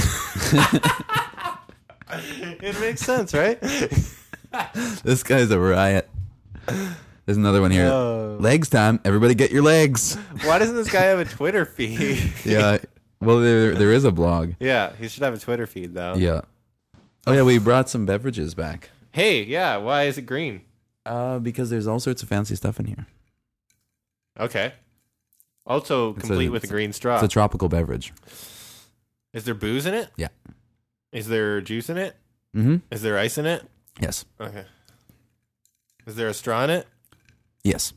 It makes sense, right? This guy's a riot. There's another one here. Legs time. Everybody get your legs. Why doesn't this guy have a Twitter feed? Yeah. Well, there is a blog. Yeah, he should have a Twitter feed, though. Yeah. Oh, yeah, we brought some beverages back. Hey, yeah, why is it green? Because there's all sorts of fancy stuff in here. Okay. Also complete with a green straw. It's a tropical beverage. Is there booze in it? Yeah. Is there juice in it? Mm-hmm. Is there ice in it? Yes. Okay. Is there a straw in it? Yes.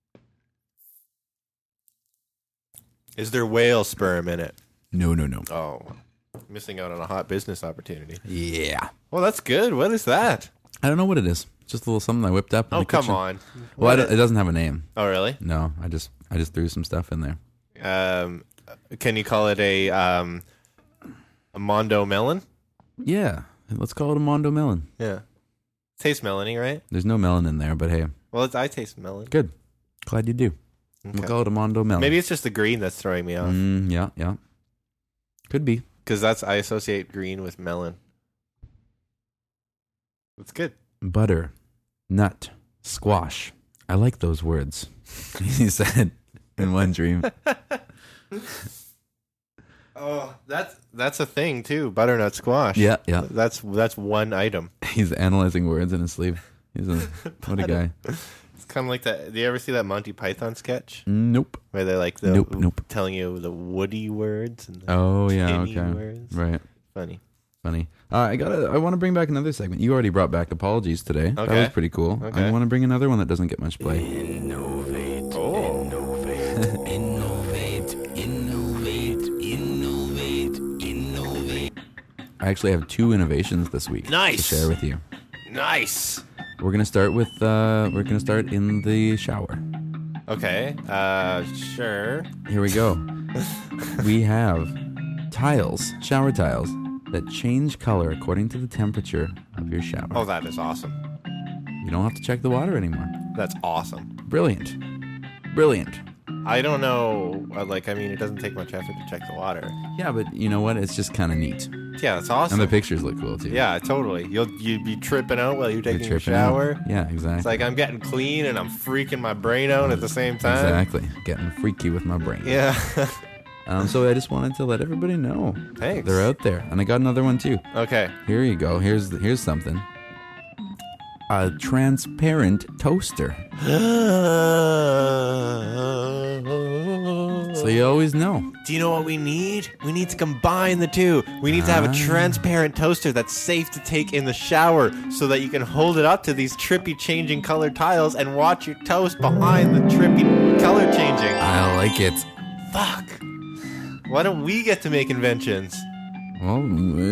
Is there whale sperm in it? No. Oh, missing out on a hot business opportunity. Yeah. Well, that's good. What is that? I don't know what it is. Just a little something I whipped up. In Oh, the come kitchen. on. Well, it doesn't have a name. Oh, really? No, I just threw some stuff in there. Can you call it a Mondo melon? Yeah. Let's call it a Mondo melon. Yeah. Tastes melony, right? There's no melon in there, but hey, Well, I taste melon. good. Glad you do. Okay. We'll call it a Mondo melon. Maybe it's just the green that's throwing me off. Yeah. Could be. Because I associate green with melon. That's good. Butter, nut, squash. I like those words. He said in one dream. Oh, that's a thing too. Butternut squash. Yeah. That's one item. He's analyzing words in his sleep. What a guy. It's kind of like that. Do you ever see that Monty Python sketch Nope. where they're like Nope. telling you the woody words and the Oh yeah. tinny Okay. words? Right. Funny. I want to bring back another segment. You already brought back apologies today. That Okay. was pretty cool. Okay. I want to bring another one that doesn't get much play. I actually have 2 innovations this week Nice. to share with you. Nice. We're gonna start with in the shower. Okay. Sure. Here we go. We have tiles, shower tiles, that change color according to the temperature of your shower. Oh, that is awesome. You don't have to check the water anymore. That's awesome. Brilliant. I don't know. It doesn't take much effort to check the water. Yeah, but you know what? It's just kind of neat. Yeah, that's awesome. And the pictures look cool too. Yeah, totally. You'd be tripping out while you're taking your tripping out. shower. Yeah, exactly. It's like I'm getting clean and I'm freaking my brain out at the same time. Exactly. Getting freaky with my brain. Yeah. So I just wanted to let everybody know. Thanks. They're out there. And I got another one too. Okay. Here you go. Here's something. A transparent toaster. So you always know. Do you know what we need? We need to combine the two. We need to have a transparent toaster that's safe to take in the shower so that you can hold it up to these trippy changing color tiles and watch your toast behind the trippy color changing. I like it. Fuck. Why don't we get to make inventions? Well,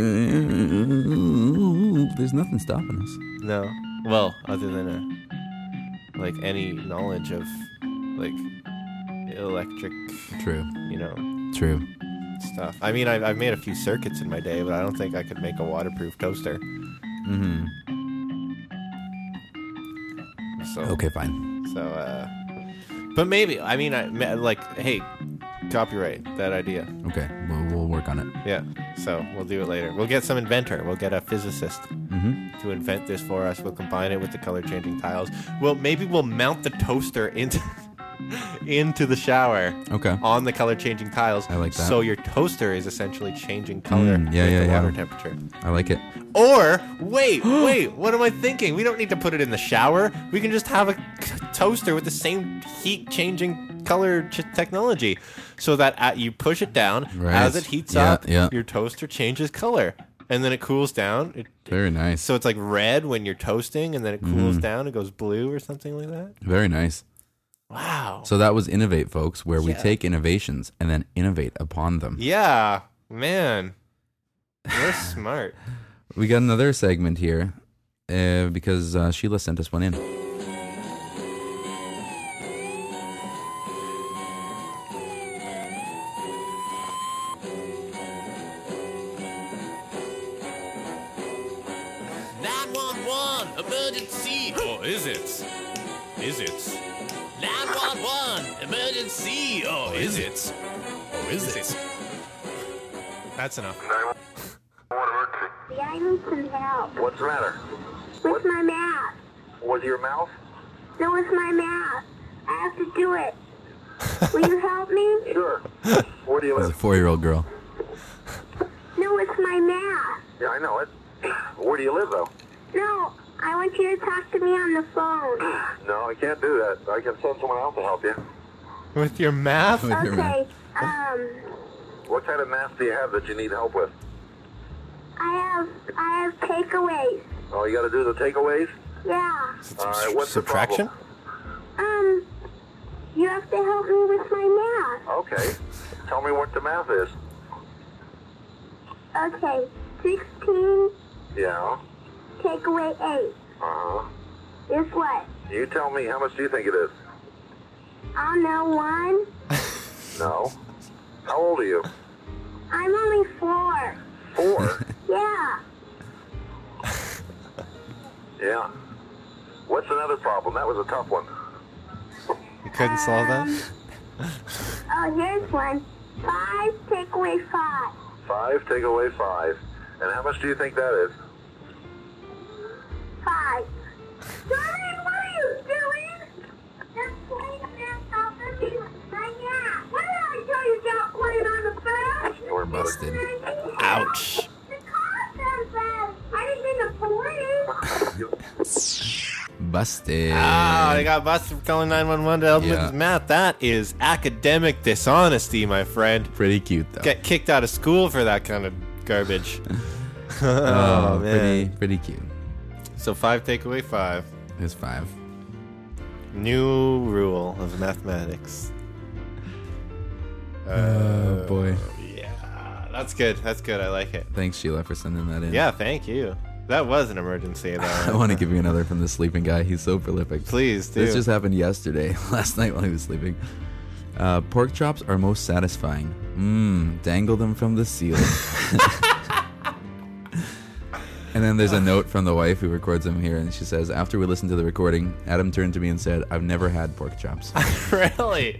there's nothing stopping us. No. Well, other than any knowledge of electric, True. True stuff. I mean, I've made a few circuits in my day, but I don't think I could make a waterproof toaster. Mm-hmm. So Okay, fine. So, but maybe. I mean, hey, copyright that idea. Okay, we'll work on it. Yeah. So we'll do it later. We'll get some inventor. We'll get a physicist to invent this for us. We'll combine it with the color changing tiles. Maybe we'll mount the toaster into the shower. Okay. On the color changing tiles. I like that. So your toaster is essentially changing color with the water temperature. I like it. Or wait, what am I thinking? We don't need to put it in the shower. We can just have a toaster with the same heat changing color technology, so that you push it down as it heats up. Your toaster changes color, and then it cools down. Very nice. So it's like red when you're toasting, and then it cools down. It goes blue or something like that. Very nice. Wow. So that was Innovate, folks, where we take innovations and then innovate upon them. Yeah, man, we're smart. We got another segment here because Sheila sent us one in. 911, emergency. Oh, is it? Is it? 911, emergency. Oh, is it? Oh, is it? That's enough. 911 emergency. Yeah, I need some help. What's the matter? With my math. Was your mouth? No, it's my math. I have to do it. Will you help me? Sure. Where do you It's a live? 4-year-old girl. No, it's my math. Yeah, I know it. Where do you live, though? No, I want you to talk to me on the phone. No, I can't do that. I can send someone else to help you. With your math? With your math. Okay, What kind of math do you have that you need help with? I have takeaways. Oh, you got to do the takeaways? Yeah. All right, what's Subtraction? the problem? You have to help me with my math. Okay. Tell me what the math is. Okay, 16 Yeah. take away 8 Uh-huh. is what? You tell me, how much do you think it is? I don't know, 1. No. How old are you? I'm only 4. 4? Yeah. Yeah. What's another problem? That was a tough one. You couldn't solve that? Oh, here's one. 5 take away 5. 5, take away 5. And how much do you think that is? 5. Darling, what are you doing? Just playing yourself and me right now. What did I tell you about playing on the bed? Don't worry about it. Busted. Ouch. The car says that. I didn't mean to police. Busted. Ah, they got busted for calling 911 to help with Yeah. his math. That is academic dishonesty, my friend. Pretty cute, though. Get kicked out of school for that kind of garbage. Oh, man. pretty cute. So 5 take away 5. It's 5. New rule of mathematics. Oh, boy. Yeah, that's good. That's good. I like it. Thanks, Sheila, for sending that in. Yeah, thank you. That was an emergency, I though. want to give you another from the sleeping guy. He's so prolific. Please do. This just happened yesterday, last night while he was sleeping. Pork chops are most satisfying. Dangle them from the ceiling. And then there's a note from the wife who records them here, and she says, after we listened to the recording, Adam turned to me and said, I've never had pork chops. Really?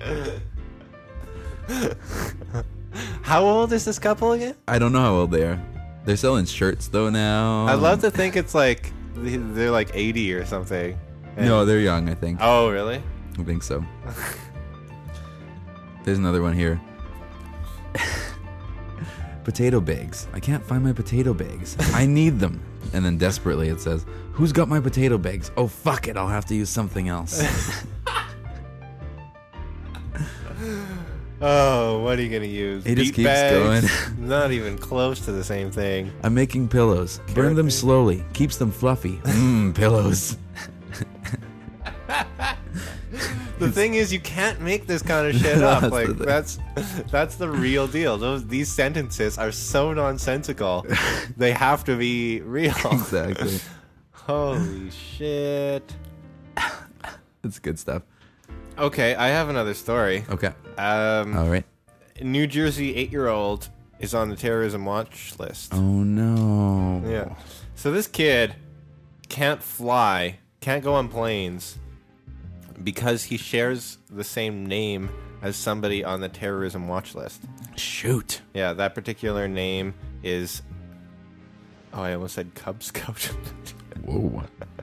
How old is this couple again? I don't know how old they are. They're selling shirts, though, now. I'd love to think it's like they're like 80 or something. No, they're young, I think. Oh, really? I think so. There's another one here. Potato bags. I can't find my potato bags. I need them. And then desperately it says, who's got my potato bags? Oh, fuck it. I'll have to use something else. Oh, what are you going to use? He just Beet keeps bags? Not even close to the same thing. I'm making pillows. Burn them slowly. Keeps them fluffy. Pillows. The thing is, you can't make this kind of shit up. That's Like the thing. that's the real deal. These sentences are so nonsensical. They have to be real. Exactly. Holy shit. That's good stuff. Okay, I have another story. Okay. All right. New Jersey 8-year-old is on the terrorism watch list. Oh, no. Yeah. So this kid can't fly, can't go on planes because he shares the same name as somebody on the terrorism watch list. Shoot. Yeah, that particular name is... Oh, I almost said Cub Scout. Whoa.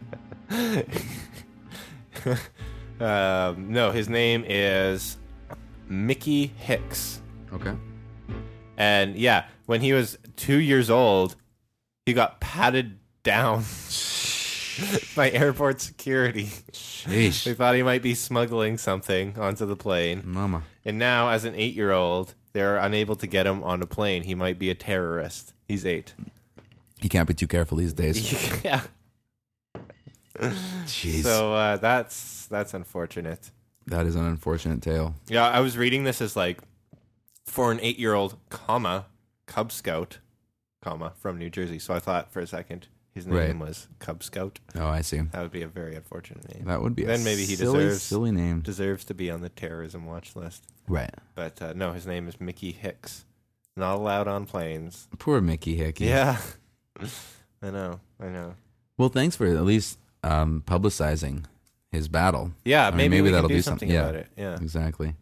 No, his name is Mickey Hicks. Okay. And yeah, when he was 2 years old, he got patted down by airport security. Sheesh. They thought he might be smuggling something onto the plane. Mama. And now, as an 8-year-old, they're unable to get him on a plane. He might be a terrorist. He's 8. You can't be too careful these days. Yeah. Jeez. So that's unfortunate. That is an unfortunate tale. Yeah, I was reading this as like for an 8-year-old, Cub Scout, from New Jersey. So I thought for a second his name was Cub Scout. Oh, I see. That would be a very unfortunate name. That would be Then a maybe he silly name. deserves to be on the terrorism watch list. Right. But no, his name is Mickey Hicks. Not allowed on planes. Poor Mickey Hickey. Yeah. I know. Well, thanks for at least publicizing his battle. Yeah, I mean, maybe we that'll can do do something Yeah, about it. Yeah. exactly.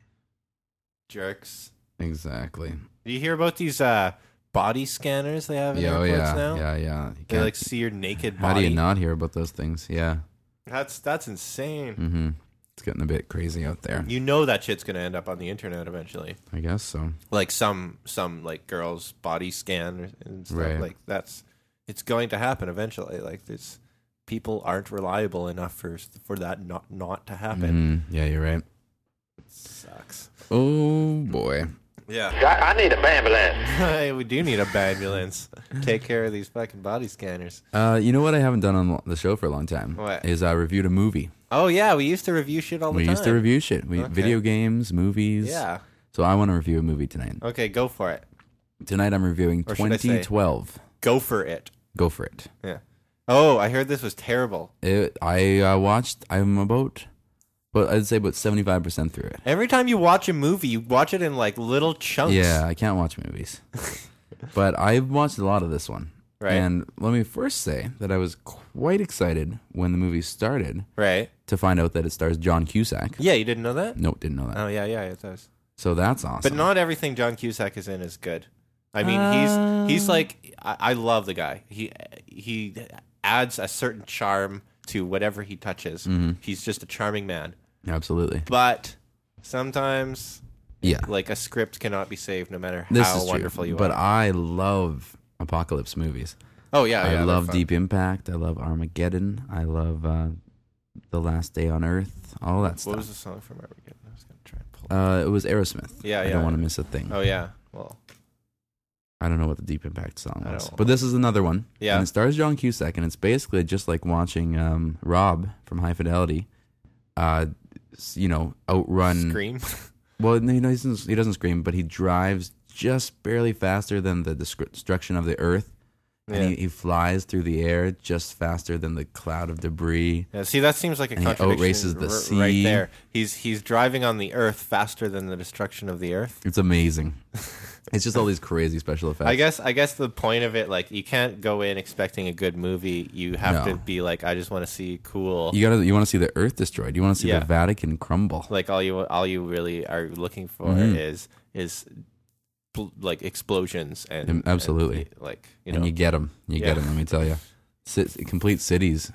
Jerks. Exactly. Do you hear about these body scanners they have in Yeah, airports now? yeah. You They can't- like see your naked How body. do you not hear about those things? Yeah. That's insane. Mm-hmm. It's getting a bit crazy out there. You know that shit's gonna end up on the internet eventually. I guess so. Like some like girl's body scan and stuff. Right. Like it's going to happen eventually. Like this, people aren't reliable enough for that not to happen. Yeah, you're right. It sucks. Oh boy. Yeah. I need a ambulance. We do need a ambulance. Take care of these fucking body scanners. You know what I haven't done on the show for a long time? What? Is I reviewed a movie. Oh yeah, we used to review shit all the time. We used to review shit. Video games, movies. Yeah. So I want to review a movie tonight. Okay, go for it. Tonight I'm reviewing Or should I say- 2012. Go for it. Go for it. Yeah. Oh, I heard this was terrible. I watched. I'm about, but I'd say about 75% through it. Every time you watch a movie, you watch it in like little chunks. Yeah, I can't watch movies, but I've watched a lot of this one. Right. And let me first say that I was quite excited when the movie started Right. to find out that it stars John Cusack. Yeah, you didn't know that? Nope, didn't know that. Oh yeah, it does. So that's awesome. But not everything John Cusack is in is good. I mean, he's like I love the guy. He adds a certain charm to whatever he touches. Mm-hmm. He's just a charming man. Absolutely. But sometimes, Yeah. like a script cannot be saved, no matter This how is wonderful true. you But are. I love apocalypse movies. Oh yeah, I they're love fun. Deep Impact. I love Armageddon. I love The Last Day on Earth. All that What stuff. was the song from Armageddon? I was gonna try and pull. It was Aerosmith. Yeah, I yeah. don't want to miss a thing. Oh yeah. Well, I don't know what the Deep Impact song I was, don't- but this is another one. Yeah. And it stars John Cusack, and it's basically just like watching Rob from High Fidelity, outrun. Scream. Well, no, he doesn't scream, but he drives just barely faster than the destruction of the Earth. Yeah. And he flies through the air just faster than the cloud of debris. Yeah, see, that seems like a And he contradiction outraces the right sea. there. He's driving on the Earth faster than the destruction of the Earth. It's amazing. It's just all these crazy special effects. I guess the point of it, like, you can't go in expecting a good movie. You have No. to be like, I just want to see cool. You want to see the Earth destroyed. You want to see Yeah. the Vatican crumble. Like all you really are looking for Mhm. is like explosions and Absolutely. and, like And you get them. You get them. Let me tell you, complete cities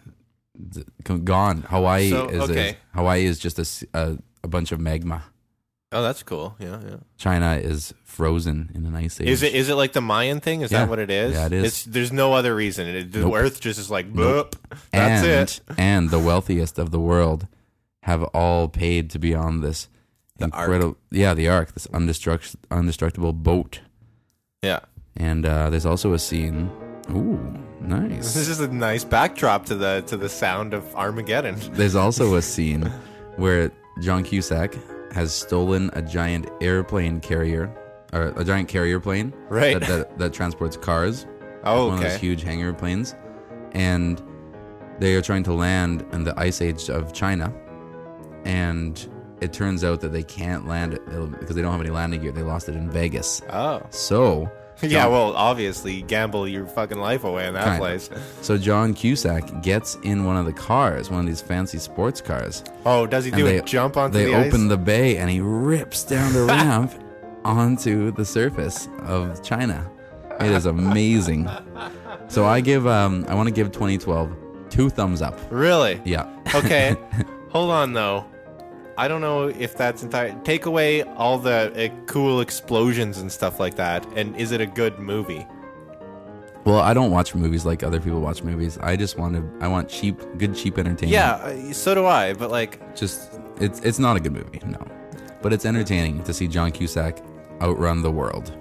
gone. Hawaii So, okay. Hawaii is just a bunch of magma. Oh, that's cool. Yeah. China is frozen in an ice age. Is it like the Mayan thing? Is Yeah. that what it is? Yeah, it is. There's no other reason. The Nope. Earth just is like, Nope. boop. That's it. And the wealthiest of the world have all paid to be on this incredible. Yeah, the Ark, this indestructible boat. Yeah. And there's also a scene. Ooh, nice. This is a nice backdrop to the sound of Armageddon. There's also a scene where John Cusack has stolen a giant airplane carrier, or a giant carrier plane, Right. that transports cars. Oh, One of those okay. huge hangar planes, and they are trying to land in the ice age of China, and it turns out that they can't land it because they don't have any landing gear. They lost it in Vegas. Oh. So Yeah, well, obviously, you gamble your fucking life away in that Kinda. place. So John Cusack gets in one of the cars, one of these fancy sports cars. Oh, does he do and a jump onto They the ice? open the bay and he rips down the ramp onto the surface of China. It is amazing. So I want to give 2012 2 thumbs up. Really? Yeah. Okay. Hold on, though. I don't know if that's entire. Take away all the cool explosions and stuff like that, and is it a good movie? Well, I don't watch movies like other people watch movies. I want cheap entertainment. Yeah, so do I. But like, Just it's not a good movie, no. But it's entertaining to see John Cusack outrun the world.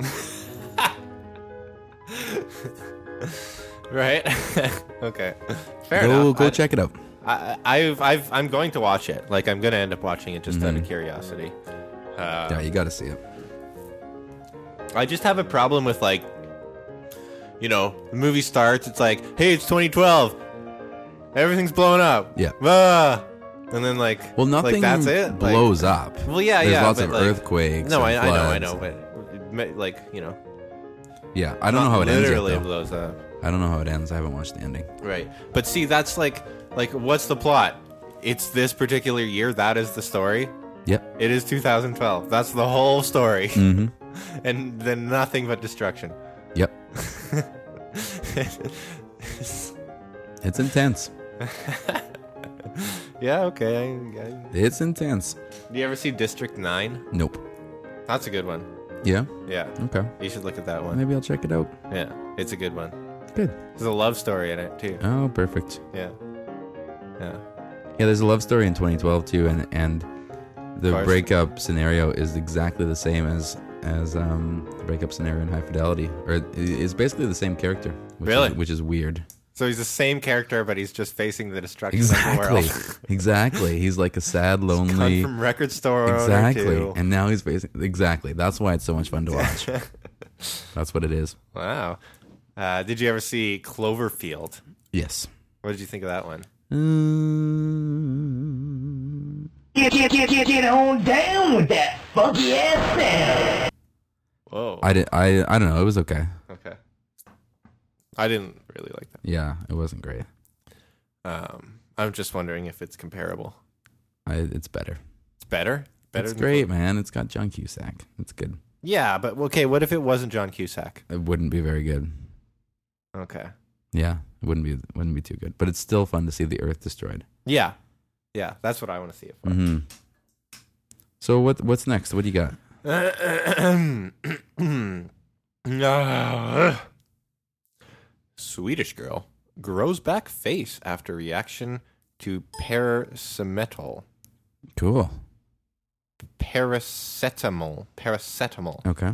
right? Okay, fair enough. Go check it out. I'm going to watch it. Like, I'm going to end up watching it just out of curiosity. Yeah, you got to see it. I just have a problem with, like, the movie starts. It's like, hey, it's 2012. Everything's blowing up. Yeah. Ah! And then, like, Well, nothing that's it. blows up. Well, yeah, There's yeah. lots but, of like, earthquakes. No, and I floods. know. But, like, Yeah, I don't know how it ends yet, literally though. blows up. I don't know how it ends. I haven't watched the ending. Right. But see, that's like what's the plot? It's this particular year. That is the story. Yep. It is 2012. That's the whole story. Mm-hmm. And then nothing but destruction. Yep. It's intense. Yeah, okay. It's intense. Do you ever see District 9? Nope. That's a good one. Yeah? Yeah. Okay. You should look at that one. Maybe I'll check it out. Yeah, it's a good one. Good. There's a love story in it, too. Oh, perfect. Yeah. Yeah. Yeah, there's a love story in 2012 too, and the course. breakup scenario is exactly the same as the breakup scenario in High Fidelity, or it's basically the same character. Really? Which is weird. So he's the same character, but he's just facing the destruction Exactly. of the world. Exactly. He's like a sad, Cut lonely. from record store owner Exactly. to- And now he's facing. Exactly. That's why it's so much fun to watch. That's what it is. Wow. Did you ever see Cloverfield? Yes. What did you think of that one? Get on down with that funky ass sound. Whoa. I don't know. It was okay. Okay. I didn't really like that. Yeah, it wasn't great. I'm just wondering if it's comparable. It's better. It's better? Better It's than great, man. It's got John Cusack. It's good. Yeah, but okay, what if it wasn't John Cusack? It wouldn't be very good. Okay. Yeah, it wouldn't be too good. But it's still fun to see the Earth destroyed. Yeah. Yeah, that's what I want to see it for. Mm-hmm. So what's next? What do you got? Swedish girl grows back face after reaction to paracetamol. Cool. Paracetamol. Okay.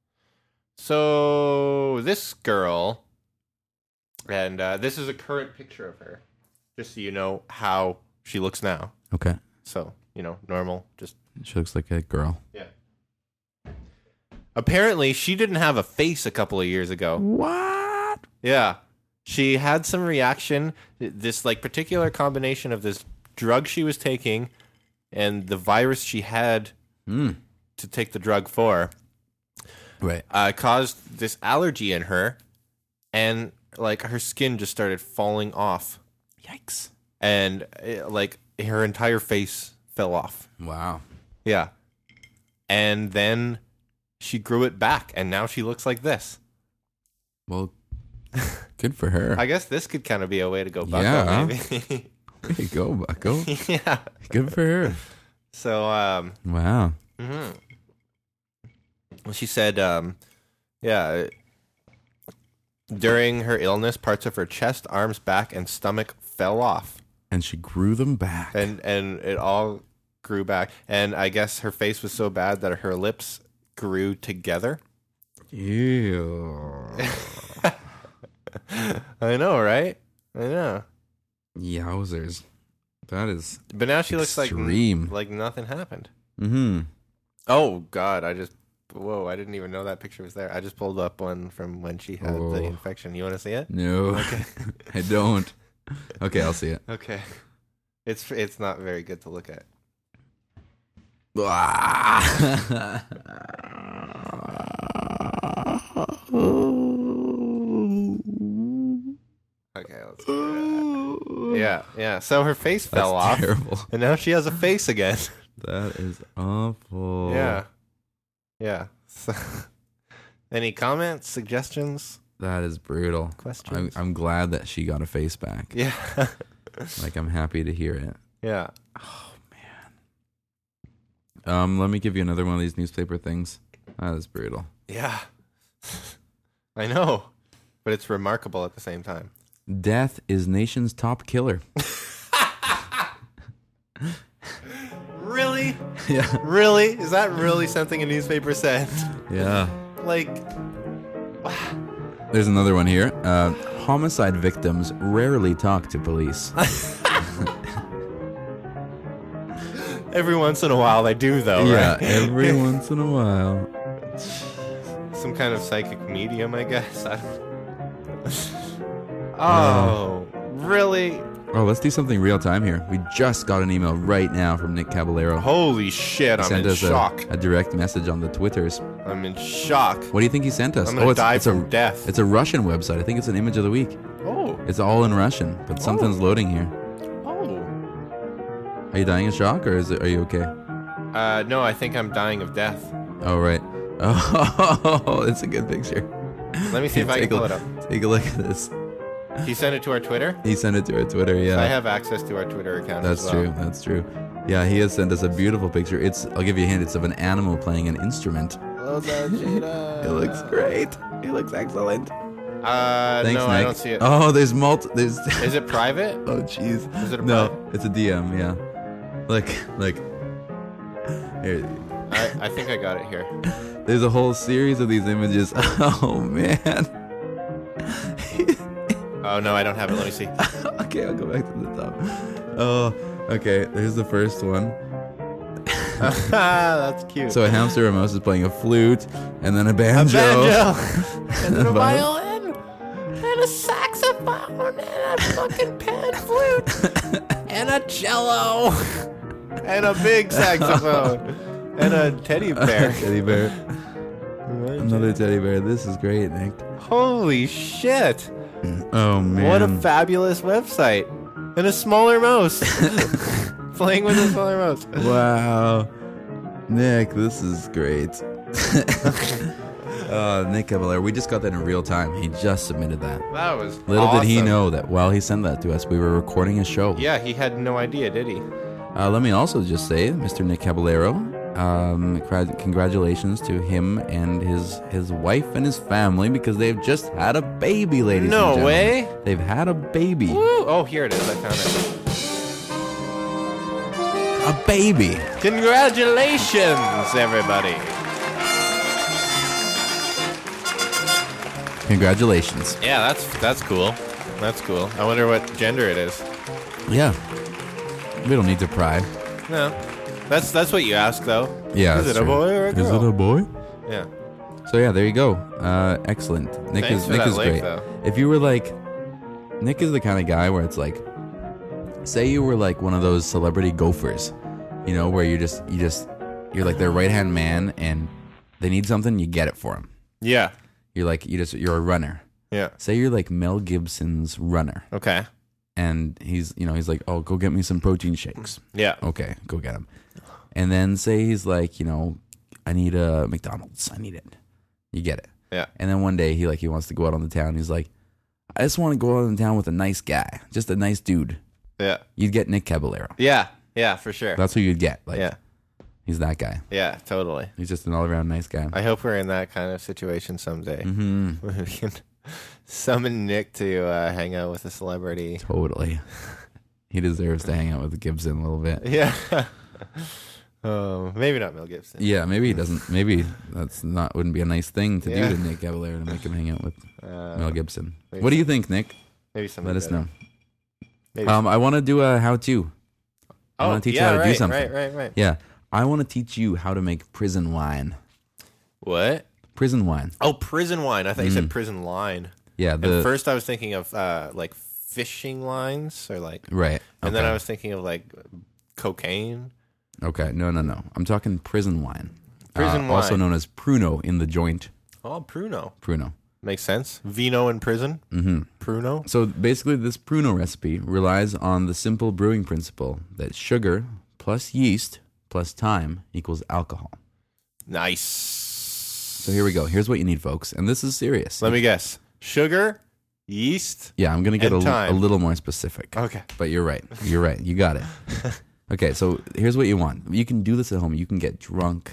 So this girl, and this is a current picture of her, just so you know how she looks now. Okay. So, normal, just... She looks like a girl. Yeah. Apparently, she didn't have a face a couple of years ago. What? Yeah. She had some reaction, this particular combination of this drug she was taking and the virus she had to take the drug for. Right. Caused this allergy in her, and her skin just started falling off. Yikes. And her entire face fell off. Wow. Yeah. And then she grew it back, and now she looks like this. Well, good for her. I guess this could kind of be a way to go bucko, Yeah. maybe. There you go, Bucko. Yeah. Good for her. So, Wow. well, she said, during her illness, parts of her chest, arms, back, and stomach fell off. And she grew them back. And it all grew back. And I guess her face was so bad that her lips grew together. Ew. I know, right? I know. Yowzers. That is. But now she looks extreme. like nothing happened. Mm-hmm. Oh, God. Whoa, I didn't even know that picture was there. I just pulled up one from when she had the infection. You want to see it? No. Okay. I don't. Okay, I'll see it. Okay. It's not very good to look at. Okay, let's do that. Yeah. So her face fell off. Terrible. And now she has a face again. That is awful. Yeah. So, any comments, suggestions? That is brutal. Questions? I'm glad that she got a face back. Yeah. I'm happy to hear it. Yeah. Let me give you another one of these newspaper things. That is brutal. Yeah. I know. But it's remarkable at the same time. Death is nation's top killer. Really? Yeah. Really? Is that really something a newspaper said? Yeah. There's another one here. Homicide victims rarely talk to police. Every once in a while they do, though, Yeah, right? every once in a while. Some kind of psychic medium, I guess. Oh, really? Oh, let's do something real time here. We just got an email right now from Nick Caballero. Holy shit, I'm Sent in us shock. a direct message on the Twitters. I'm in shock. What do you think he sent us? I'm gonna die it's from death. It's a Russian website. I think it's an image of the week. Oh. It's all in Russian, but something's loading here. Oh. Are you dying of shock, or are you okay? No, I think I'm dying of death. Oh, right. Oh, it's a good picture. Let me see if I can pull it up. Take a look at this. He sent it to our Twitter? He sent it to our Twitter, yeah. I have access to our Twitter account That's as well. true, that's true. Yeah, he has sent us a beautiful picture. I'll give you a hint, it's of an animal playing an instrument. It looks great. It looks excellent. Thanks, no, Nick. I don't see it. Oh, there's Is it private? Oh, jeez. Is it a No, private? it's a DM, yeah. Look. Here. I think I got it here. There's a whole series of these images. Oh, man. Oh, no, I don't have it. Let me see. Okay, I'll go back to the top. Oh, okay. There's the first one. That's cute. So a hamster or a mouse is playing a flute, and then a banjo. And then a violin. violin. And a saxophone. And a fucking pan flute. And a cello. And a big saxophone. And a teddy bear. Teddy bear. Another teddy bear. This is great, Nick. Holy shit. Oh, man. What a fabulous website. And a smaller mouse. Playing with a smaller mouse. Wow. Nick, this is great. Nick Caballero, we just got that in real time. He just submitted that. That was Little did he awesome. know that while he sent that to us, we were recording a show. Yeah, he had no idea, did he? Let me also just say, Mr. Nick Caballero, congratulations to him and his wife and his family, because they've just had a baby, ladies and No gentlemen. way. They've had a baby. Woo. Oh, here it is. I found it. A baby. Congratulations, everybody. Congratulations. Yeah, that's cool. That's cool. I wonder what gender it is. Yeah. We don't need to pry. No. That's what you ask, though. Yeah. Is that's it a true. boy or a girl? Is it a boy? Yeah. So yeah, there you go. Excellent. Nick Thanks is for Nick that is link, great. though. If you were like, Nick is the kind of guy where it's like, say you were like one of those celebrity gophers, you know, where you're like their right hand man, and they need something, you get it for them. Yeah. You're a runner. Yeah. Say you're like Mel Gibson's runner, Okay. and he's like, oh, go get me some protein shakes. Yeah. Okay, go get them. And then say he's like, I need a McDonald's. I need it. You get it. Yeah. And then one day he wants to go out on the town. He's like, I just want to go out on the town with a nice guy, just a nice dude. Yeah. You'd get Nick Caballero. Yeah. Yeah, for sure. That's who you'd get. Like, Yeah. he's that guy. Yeah, totally. He's just an all around nice guy. I hope we're in that kind of situation someday. Mm-hmm. We can summon Nick to hang out with a celebrity. Totally. He deserves to hang out with Gibson a little bit. Yeah. Oh, maybe not Mel Gibson. Yeah, maybe he doesn't. Maybe wouldn't be a nice thing to Yeah. do to Nick Caballero, to make him hang out with Mel Gibson. maybe What do you think, Nick? Maybe something. Let us better. know. Maybe I want to do a how-to. I want to teach you how to do something. Right. Yeah, I want to teach you how to make prison wine. What? Prison wine. Oh, prison wine. I thought you said prison line. Yeah. At first, I was thinking of like fishing lines, or like, Right. and then okay. I was thinking of like cocaine. Okay. No. I'm talking prison wine. Prison Also wine. known as Pruno in the joint. Oh, Pruno. Pruno. Makes sense. Vino in prison. Mm-hmm. Pruno. So basically, this Pruno recipe relies on the simple brewing principle that sugar plus yeast plus time equals alcohol. Nice. So here we go. Here's what you need, folks. And this is serious. Let me guess. Sugar, yeast. Yeah, I'm going to get And a time. little more specific. Okay. But you're right. You're right. You got it. Okay, so here's what you want. You can do this at home. You can get drunk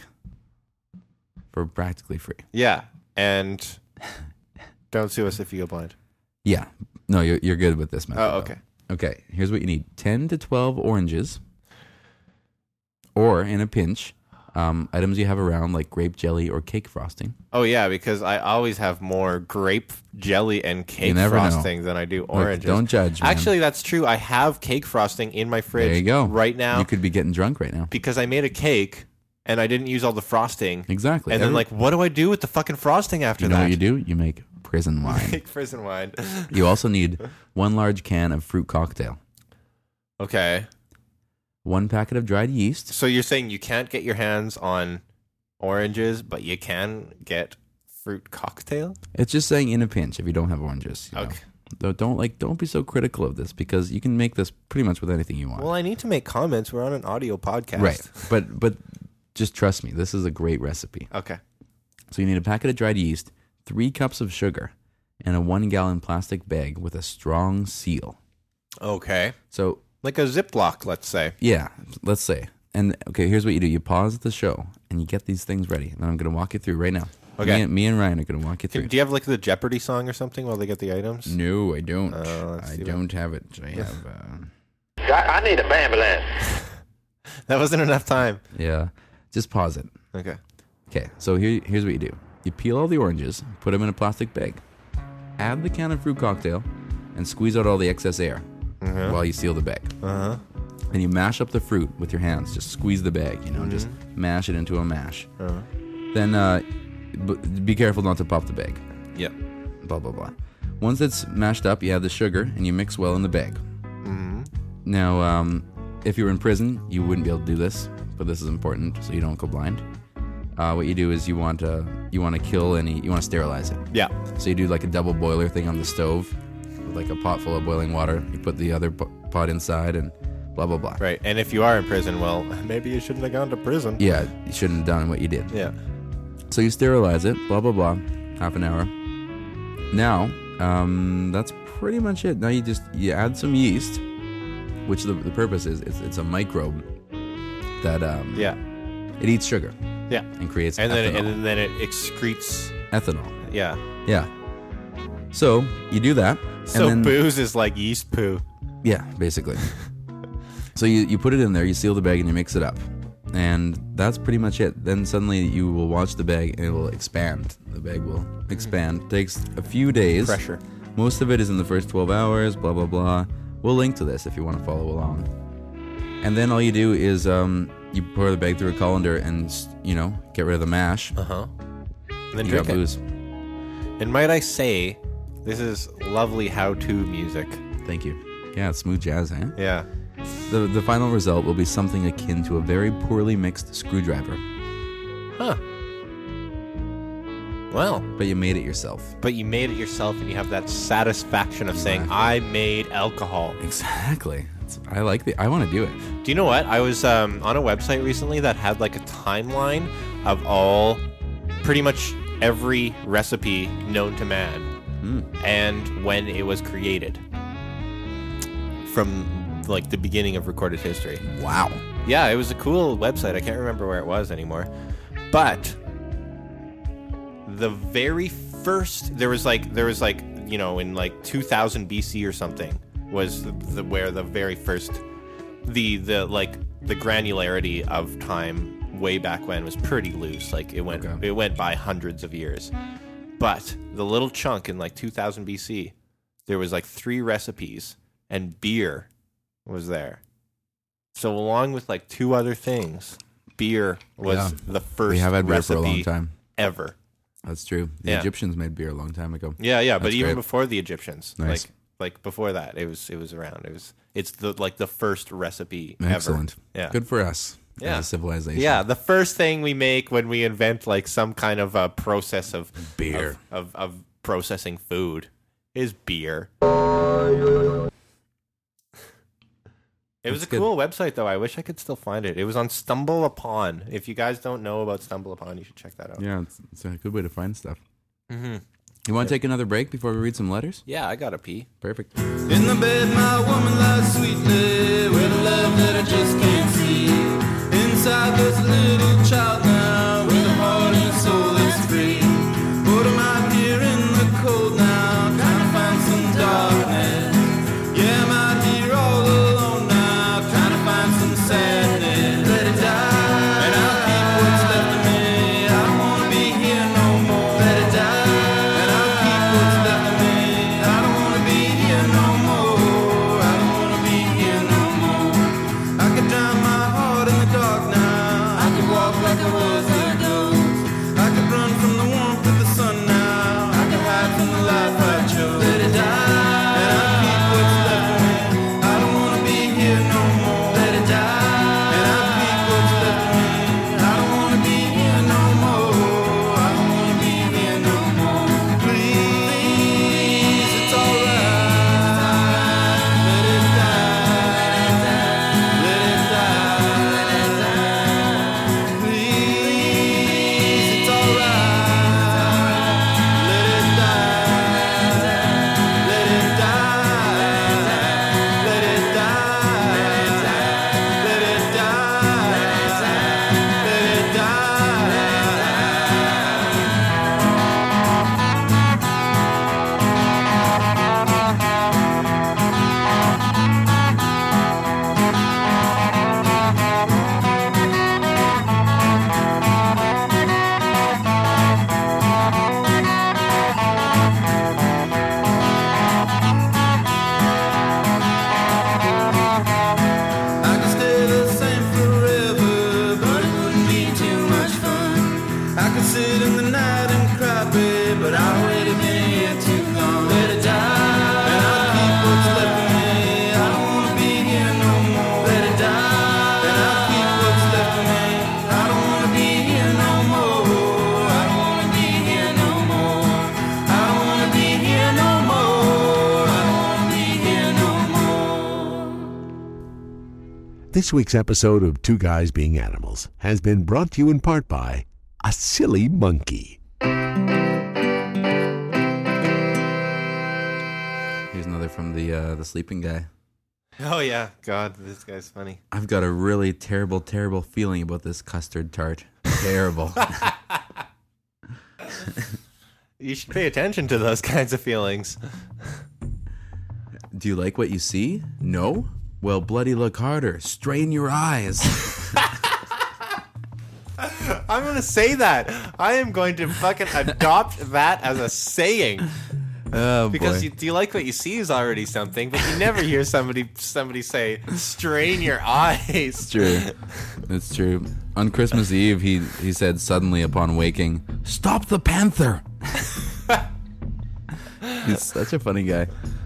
for practically free. Yeah. And don't sue us if you go blind. Yeah. No, you're good with this method. Oh, though. okay. Okay, here's what you need. 10 to 12 oranges. Or, in a pinch, items you have around like grape jelly or cake frosting. Oh, yeah, because I always have more grape jelly and cake never know. frosting than I do oranges. Look, don't judge, man. Actually, that's true. I have cake frosting in my fridge There you go. right now You could be getting drunk right now. because I made a cake and I didn't use all the frosting. Exactly. And then, like, what do I do with the fucking frosting after you know that? what you do? You make prison wine. Make prison wine. You also need 1 large can of fruit cocktail. Okay. 1 packet of dried yeast. So you're saying you can't get your hands on oranges, but you can get fruit cocktail? It's just saying in a pinch if you don't have oranges. You know. Okay. Though don't be so critical of this because you can make this pretty much with anything you want. Well, I need to make comments. We're on an audio podcast. Right. But just trust me, this is a great recipe. Okay. So you need a packet of dried yeast, 3 cups of sugar, and a 1-gallon plastic bag with a strong seal. Okay. So Like a Ziploc, let's say. yeah, let's say. And okay, here's what you do. You pause the show and you get these things ready. And I'm going to walk you through right now. Okay. Me and Ryan are going to walk you through. Do you have like the Jeopardy song or something while they get the items? No, I don't. let's I see don't have it. I have I need a ambulance. That wasn't enough time. yeah. Just pause it. Okay. Okay, so here's what you do. You peel all the oranges, put them in a plastic bag, add the can of fruit cocktail, and squeeze out all the excess air while you seal the bag. Uh-huh. Then you mash up the fruit with your hands. Just squeeze the bag, just mash it into a mash. Uh-huh. Then be careful not to pop the bag. Yep. Blah, blah, blah. Once it's mashed up, you add the sugar, and you mix well in the bag. Mm-hmm. Now, if you were in prison, you wouldn't be able to do this, but this is important so you don't go blind. What you do is you want to sterilize it. Yeah. So you do like a double boiler thing on the stove with like a pot full of boiling water. You put the other pot inside and blah, blah, blah. Right. And if you are in prison, well, maybe you shouldn't have gone to prison. Yeah, you shouldn't have done what you did. Yeah. So you sterilize it, blah, blah, blah, half an hour. Now, that's pretty much it. Now you add some yeast, which the purpose is it's a microbe that it eats sugar. Yeah. And creates and ethanol. then it excretes ethanol. Yeah. Yeah. So you do that. So and then, booze is like yeast poo. Yeah, basically. So you put it in there, you seal the bag, and you mix it up. And that's pretty much it. Then suddenly you will watch the bag and it will expand. The bag will expand. Takes a few days. Pressure. Most of it is in the first 12 hours, blah, blah, blah. We'll link to this if you want to follow along. And then all you do is you pour the bag through a colander and, get rid of the mash. Uh-huh. And then you drink got it. booze. And might I say, this is lovely how-to music. Thank you. Yeah, it's smooth jazz, eh? Yeah. The final result will be something akin to a very poorly mixed screwdriver. Huh. Well. But you made it yourself. But you made it yourself and you have that satisfaction of saying, I made alcohol. Exactly. I want to do it. Do you know what? I was on a website recently that had like a timeline of all, pretty much every recipe known to man and when it was created. From like the beginning of recorded history. Wow. Yeah, it was a cool website. I can't remember where it was anymore. But the very first, there was like in like 2000 BC or something was where the very first the granularity of time way back when was pretty loose. Like it went by hundreds of years. But the little chunk in like 2000 BC, there was like 3 recipes and beer was there. So along with like 2 other things, beer was the first we have had beer recipe for a long time. Ever. That's true. The Egyptians made beer a long time ago. Yeah, but That's even great. before the Egyptians, Nice. like before that, it was around. It's the first recipe Excellent. ever. Yeah. Good for us Yeah. as a civilization. Yeah, the first thing we make when we invent like some kind of a process of beer of processing food is beer. It was That's a cool website though. I wish I could still find it. It was on Stumble Upon. If you guys don't know about Stumble Upon, you should check that out. Yeah, it's a good way to find stuff. Mm-hmm. You want to take another break before we read some letters? Yeah, I gotta pee. Perfect. In the bed, my woman lies sweetly with a love that I just can't see. Inside there's a little child now with a heart and a soul that's free. What am I here in the cold now? Trying to find some darkness. Yeah, I'm out here all alone now, trying to find some sadness. Let it die, and I'll keep what's left of me. I don't wanna be here no more. Let it die, and I'll keep what's left of me. I don't wanna be here no more. I don't wanna be here no more. I could drown my heart in the dark now. I could walk like I was I could sit in the night and cry, babe, but I waited many years too long. Let it die, and I'll keep what's left of me. I don't wanna be here no more. Let it die, and I'll keep what's left of me. I don't wanna be here no more. I don't wanna be here no more. I don't wanna be here no more. I don't wanna be here no more. This week's episode of Two Guys Being Animals has been brought to you in part by a silly monkey. Here's another from the sleeping guy. Oh yeah, God, this guy's funny. I've got a really terrible, terrible feeling about this custard tart. Terrible. You should pay attention to those kinds of feelings. Do you like what you see? No? Well, bloody look harder. Strain your eyes. I'm gonna say that. I am going to fucking adopt that as a saying. Oh, Because boy. do you like what you see is already something, but you never hear somebody say, strain your eyes. It's true. It's true. On Christmas Eve, he said suddenly upon waking, "Stop the panther!" He's such a funny guy.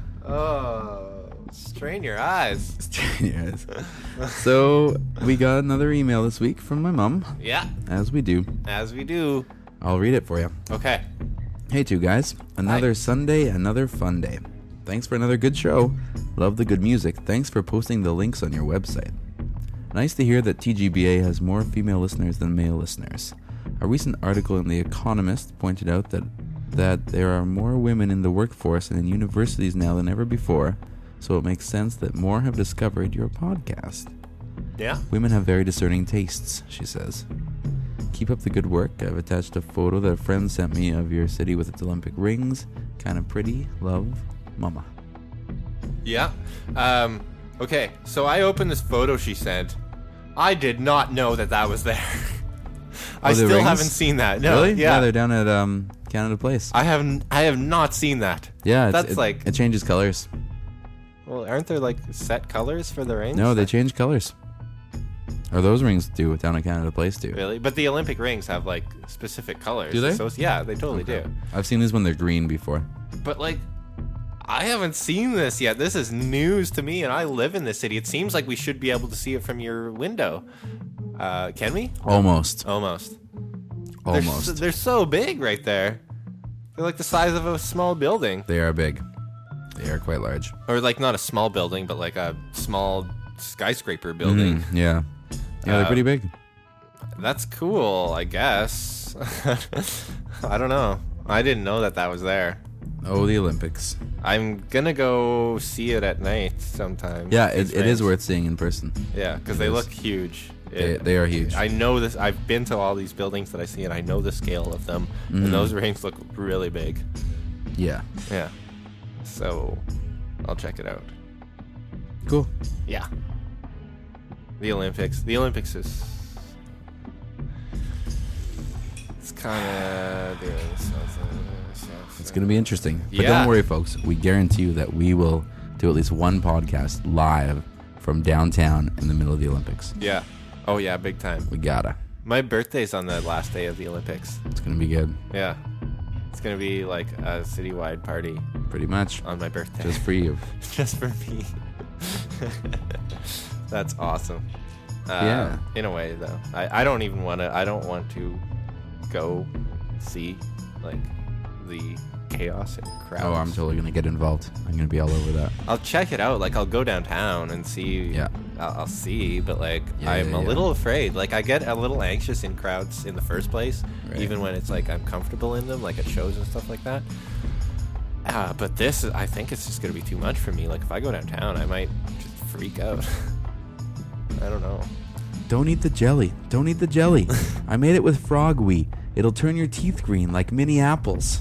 Oh, strain your eyes. Yes. So, we got another email this week from my mom, Yeah, as we do. as we do. I'll read it for you. Okay. Hey, two guys. Another Hi. Sunday, another fun day. Thanks for another good show. Love the good music. Thanks for posting the links on your website. Nice to hear that TGBA has more female listeners than male listeners. A recent article in The Economist pointed out that there are more women in the workforce and in universities now than ever before, so it makes sense that more have discovered your podcast. Yeah. Women have very discerning tastes, she says. Keep up the good work. I've attached a photo that a friend sent me of your city with its Olympic rings. Kind of pretty. Love, Mama. Yeah. Okay, so I opened this photo she sent. I did not know that was there. I the still rings? haven't seen that. No, Really? Yeah. They're down at Canada Place. I have not seen that. Yeah, That's like- it changes colors. Well, aren't there like set colors for the rings? No, they change colors. Or those rings do down at Canada Place too. Really? But the Olympic rings have like specific colors. Do they? So yeah, they totally do. I've seen these when they're green before. But like, I haven't seen this yet. This is news to me, and I live in this city. It seems like we should be able to see it from your window. Can we? Almost. Almost. Almost. They're so big right there. They're like the size of a small building. They are big. They are quite large. Or like not a small building, but like a small skyscraper building. Yeah. Yeah, they're pretty big. That's cool, I guess. I don't know. I didn't know that was there. Oh, the Olympics. I'm gonna go see it at night sometime. Yeah, These it is rings. worth seeing in person. Yeah, because they look huge. They are huge. I know this. I've been to all these buildings that I see, and I know the scale of them. And those rings look really big. Yeah. Yeah. So, I'll check it out. Cool. Yeah. The Olympics. The Olympics is. It's kind of doing something. It's going to be interesting. But Yeah. don't worry, folks. We guarantee you that we will do at least one podcast live from downtown in the middle of the Olympics. Yeah. Oh, yeah, big time. We gotta. My birthday's on the last day of the Olympics. It's going to be good. Yeah. It's going to be like a citywide party Pretty much. on my birthday. Just for you. Just for me. That's awesome. Yeah. In a way, though. I don't even want to. I don't want to go see like the chaos and crowds. Oh, I'm totally going to get involved. I'm going to be all over that. I'll check it out. Like I'll go downtown and see. Yeah. I'll see, but like Yeah, I'm yeah, a yeah. little afraid. Like I get a little anxious in crowds in the first place, Right. even when it's like I'm comfortable in them, like at shows and stuff like that. But this, I think it's just gonna be too much for me. Like if I go downtown, I might just freak out. I don't know. Don't eat the jelly. Don't eat the jelly. I made it with frog wheat. It'll turn your teeth green like mini apples.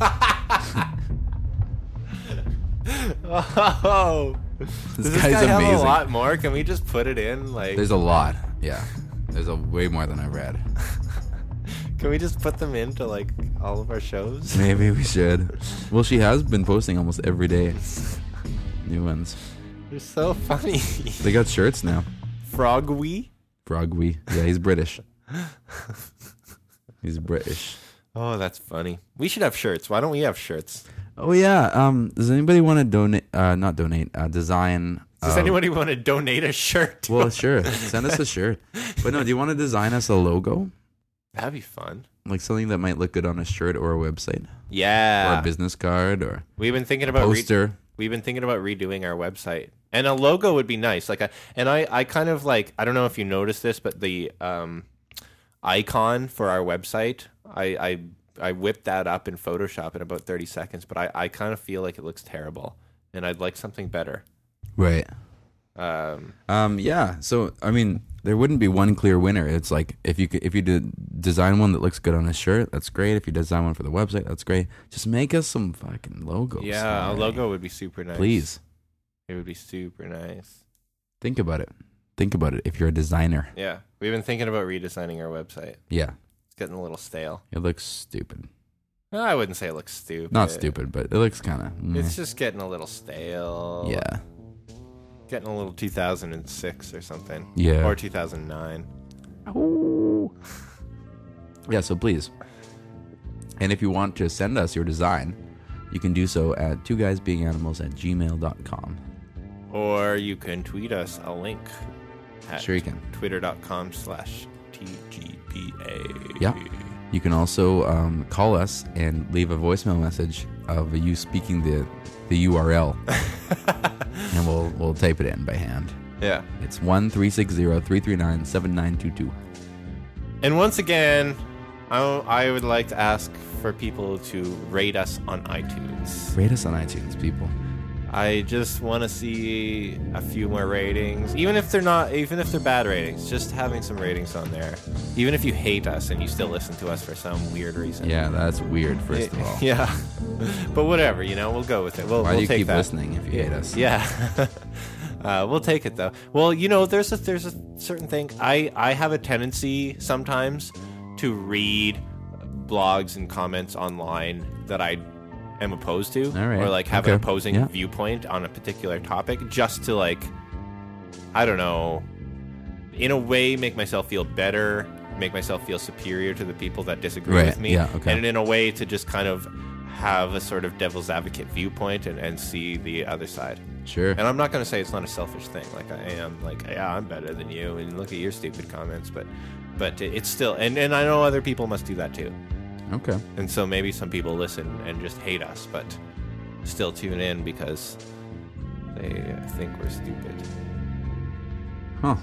Oh, This does this guy's guy have a amazing. lot more? Can we just put it in? Like, There's a lot. Yeah. There's a way more than I read. can we just put them into like all of our shows? Maybe we should. Well, she has been posting almost every day. New ones. They're so funny. They got shirts now. Frogwee. Frogwee. Yeah, he's British. He's British. Oh, that's funny. We should have shirts. Why don't we have shirts? Oh yeah. Does anybody want to donate? Not donate. Design. Does anybody want to donate a shirt? Well, sure. Send us a shirt. But no, do you want to design us a logo? That'd be fun. Like something that might look good on a shirt or a website, Yeah. or a business card, or We've been thinking about poster. We've been thinking about redoing our website, and a logo would be nice. Like, I kind of like. I don't know if you noticed this, but the icon for our website, I whipped that up in Photoshop in about 30 seconds. But I kind of feel like it looks terrible, and I'd like something better. Right. Yeah. So I mean, there wouldn't be one clear winner. It's like if you did design one that looks good on a shirt, that's great. If you design one for the website, that's great. Just make us some fucking logos. Yeah, alright? a logo would be super nice. Please. It would be super nice. Think about it. Think about it. If you're a designer. Yeah, we've been thinking about redesigning our website. Yeah. It's getting a little stale. It looks stupid. No, I wouldn't say it looks stupid. Not stupid, but it looks kind of. It's just getting a little stale. Yeah. Getting a little 2006 or something. Yeah. Or 2009. Yeah, so please. And if you want to send us your design, you can do so at twoguysbeinganimals@gmail.com. Or you can tweet us a link at Sure you can. twitter.com/TGBA. Yeah. You can also call us and leave a voicemail message of you speaking the URL. And we'll type it in by hand. Yeah. It's 1-360-339-7922. And once again, I would like to ask for people to rate us on iTunes. Rate us on iTunes, people. I just want to see a few more ratings, even if they're bad ratings. Just having some ratings on there, even if you hate us and you still listen to us for some weird reason. Yeah, that's weird. First of all, Yeah, but whatever, we'll go with it. why We'll do you take keep that. listening if you hate us? Yeah, we'll take it though. Well, there's a certain thing. I have a tendency sometimes to read blogs and comments online that I am opposed to, All right. or like have Okay. an opposing Yeah. viewpoint on a particular topic, just to like, I don't know, in a way make myself feel better, make myself feel superior to the people that disagree Right. with me, Yeah, okay. and in a way to just kind of have a sort of devil's advocate viewpoint and see the other side. Sure. And I'm not going to say it's not a selfish thing. Like I am, like, yeah, I'm better than you, and look at your stupid comments. But it's still, and I know other people must do that too. Okay. And so maybe some people listen and just hate us, but still tune in because they think we're stupid. Huh.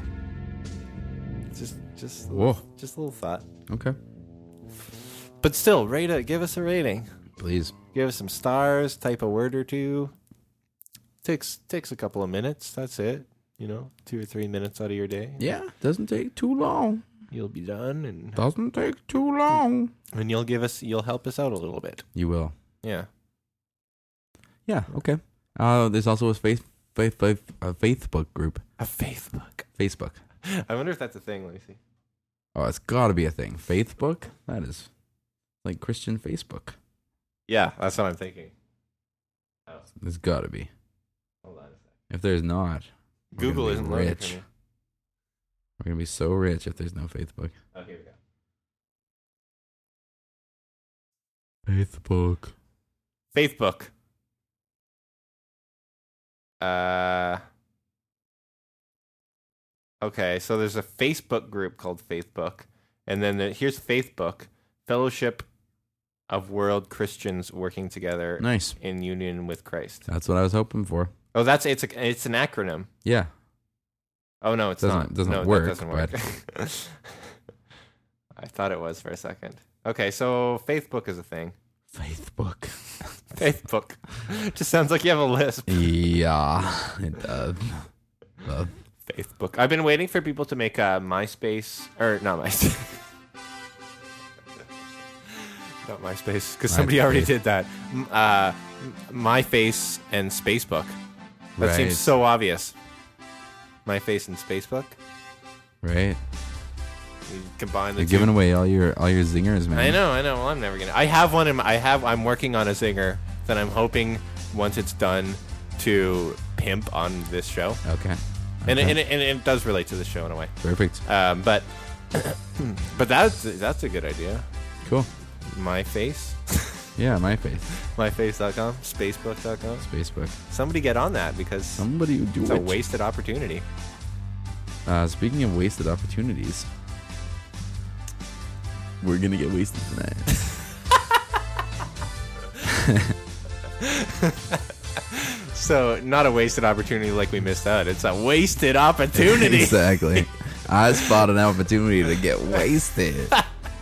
Just Whoa. just a little thought. Okay. But still, give us a rating. Please. Give us some stars. Type a word or two. Takes a couple of minutes. That's it. 2 or 3 minutes out of your day. Yeah. Doesn't take too long. You'll be done, and Doesn't take too long. you'll help us out a little bit. You will. Yeah. Yeah. Okay. There's also a Facebook group. A Facebook. Facebook. I wonder if that's a thing. Let me see. Oh, it's got to be a thing. Facebook. That is like Christian Facebook. Yeah, that's what I'm thinking. There's got to be. Hold on a second. If there's not, we're Google gonna be isn't loading rich. for me. We're gonna be so rich if there's no Facebook. Oh, here we go. Facebook. Facebook. Okay, so there's a Facebook group called Facebook, and then here's Facebook, Fellowship of World Christians Working Together Nice. in Union with Christ. That's what I was hoping for. Oh, it's an acronym. Yeah. Oh no, it's Doesn't- not. doesn't No, work, That doesn't work. I thought it was for a second. Okay, so Facebook is a thing. Facebook. Facebook. Just sounds like you have a lisp. Yeah, it does. Facebook. I've been waiting for people to make a MySpace, or not MySpace. Not MySpace, because somebody already did that. MyFace and Spacebook. That Right. seems so obvious. MyFace and Spacebook. Right. You combine the You're two. giving away all your zingers, man. I know. Well, I'm never gonna. I have one. I'm working on a zinger that I'm hoping once it's done to pimp on this show, Okay. and Okay. it does relate to the show in a way. Perfect. But that's a good idea. Cool. My face? Yeah, my face. Myface.com? Spacebook.com? Facebook. Somebody get on that because Somebody do it's it. a wasted opportunity. Speaking of wasted opportunities, we're gonna get wasted tonight. So, not a wasted opportunity like we missed out. It's a wasted opportunity. Exactly. I spotted an opportunity to get wasted.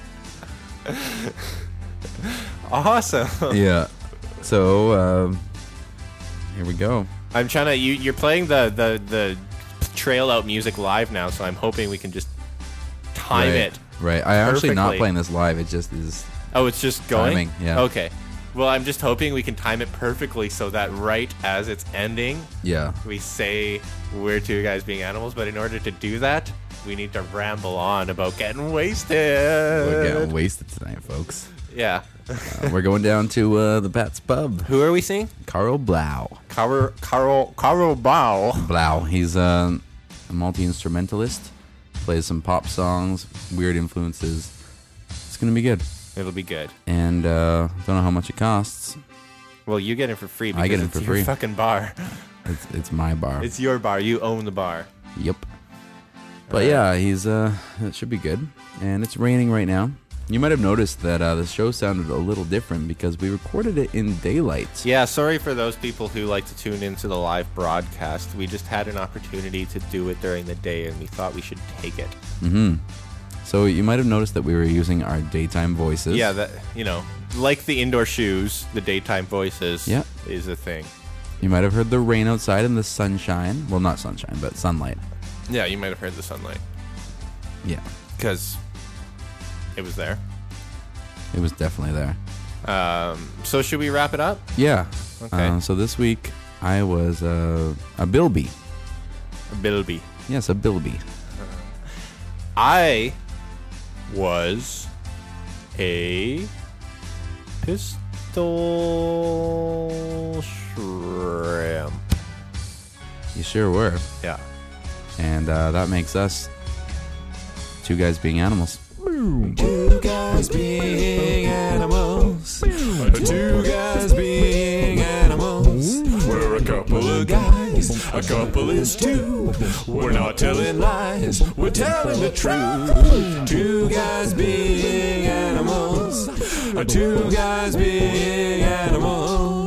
Awesome. Yeah. So, here we go. I'm trying to. You're playing the trail out music live now, so I'm hoping we can just time it. Right. I'm actually not perfectly. playing this live. It just is. Oh, it's just going? Timing, yeah. Okay. Well, I'm just hoping we can time it perfectly so that right as it's ending, Yeah. we say we're two guys being animals. But in order to do that, we need to ramble on about getting wasted. We're getting wasted tonight, folks. Yeah. We're going down to the Pat's Pub. Who are we seeing? Carl Blau. Carl Bau. Blau. He's a multi-instrumentalist. Plays some pop songs, weird influences. It's going to be good. It'll be good. And don't know how much it costs. Well, you get it for free because I get it it's for your free. fucking bar. It's my bar. It's your bar. You own the bar. Yep. But yeah, he's it should be good. And it's raining right now. You might have noticed that the show sounded a little different because we recorded it in daylight. Yeah, sorry for those people who like to tune into the live broadcast. We just had an opportunity to do it during the day, and we thought we should take it. Mm-hmm. So you might have noticed that we were using our daytime voices. Yeah, that like the indoor shoes, the daytime voices Yeah. is a thing. You might have heard the rain outside and the sunshine. Well, not sunshine, but sunlight. Yeah, you might have heard the sunlight Yeah. because it was there. It was definitely there. So should we wrap it up? Yeah. Okay. So this week I was a bilby. Bilby. Yes, a bilby. I was a pistol shrimp. You sure were. Yeah. And that makes us two guys being animals. Two guys being animals. Two guys being animals. We're a couple of guys. A couple is two. We're not telling lies. We're telling the truth. Two guys being animals. Two guys being animals.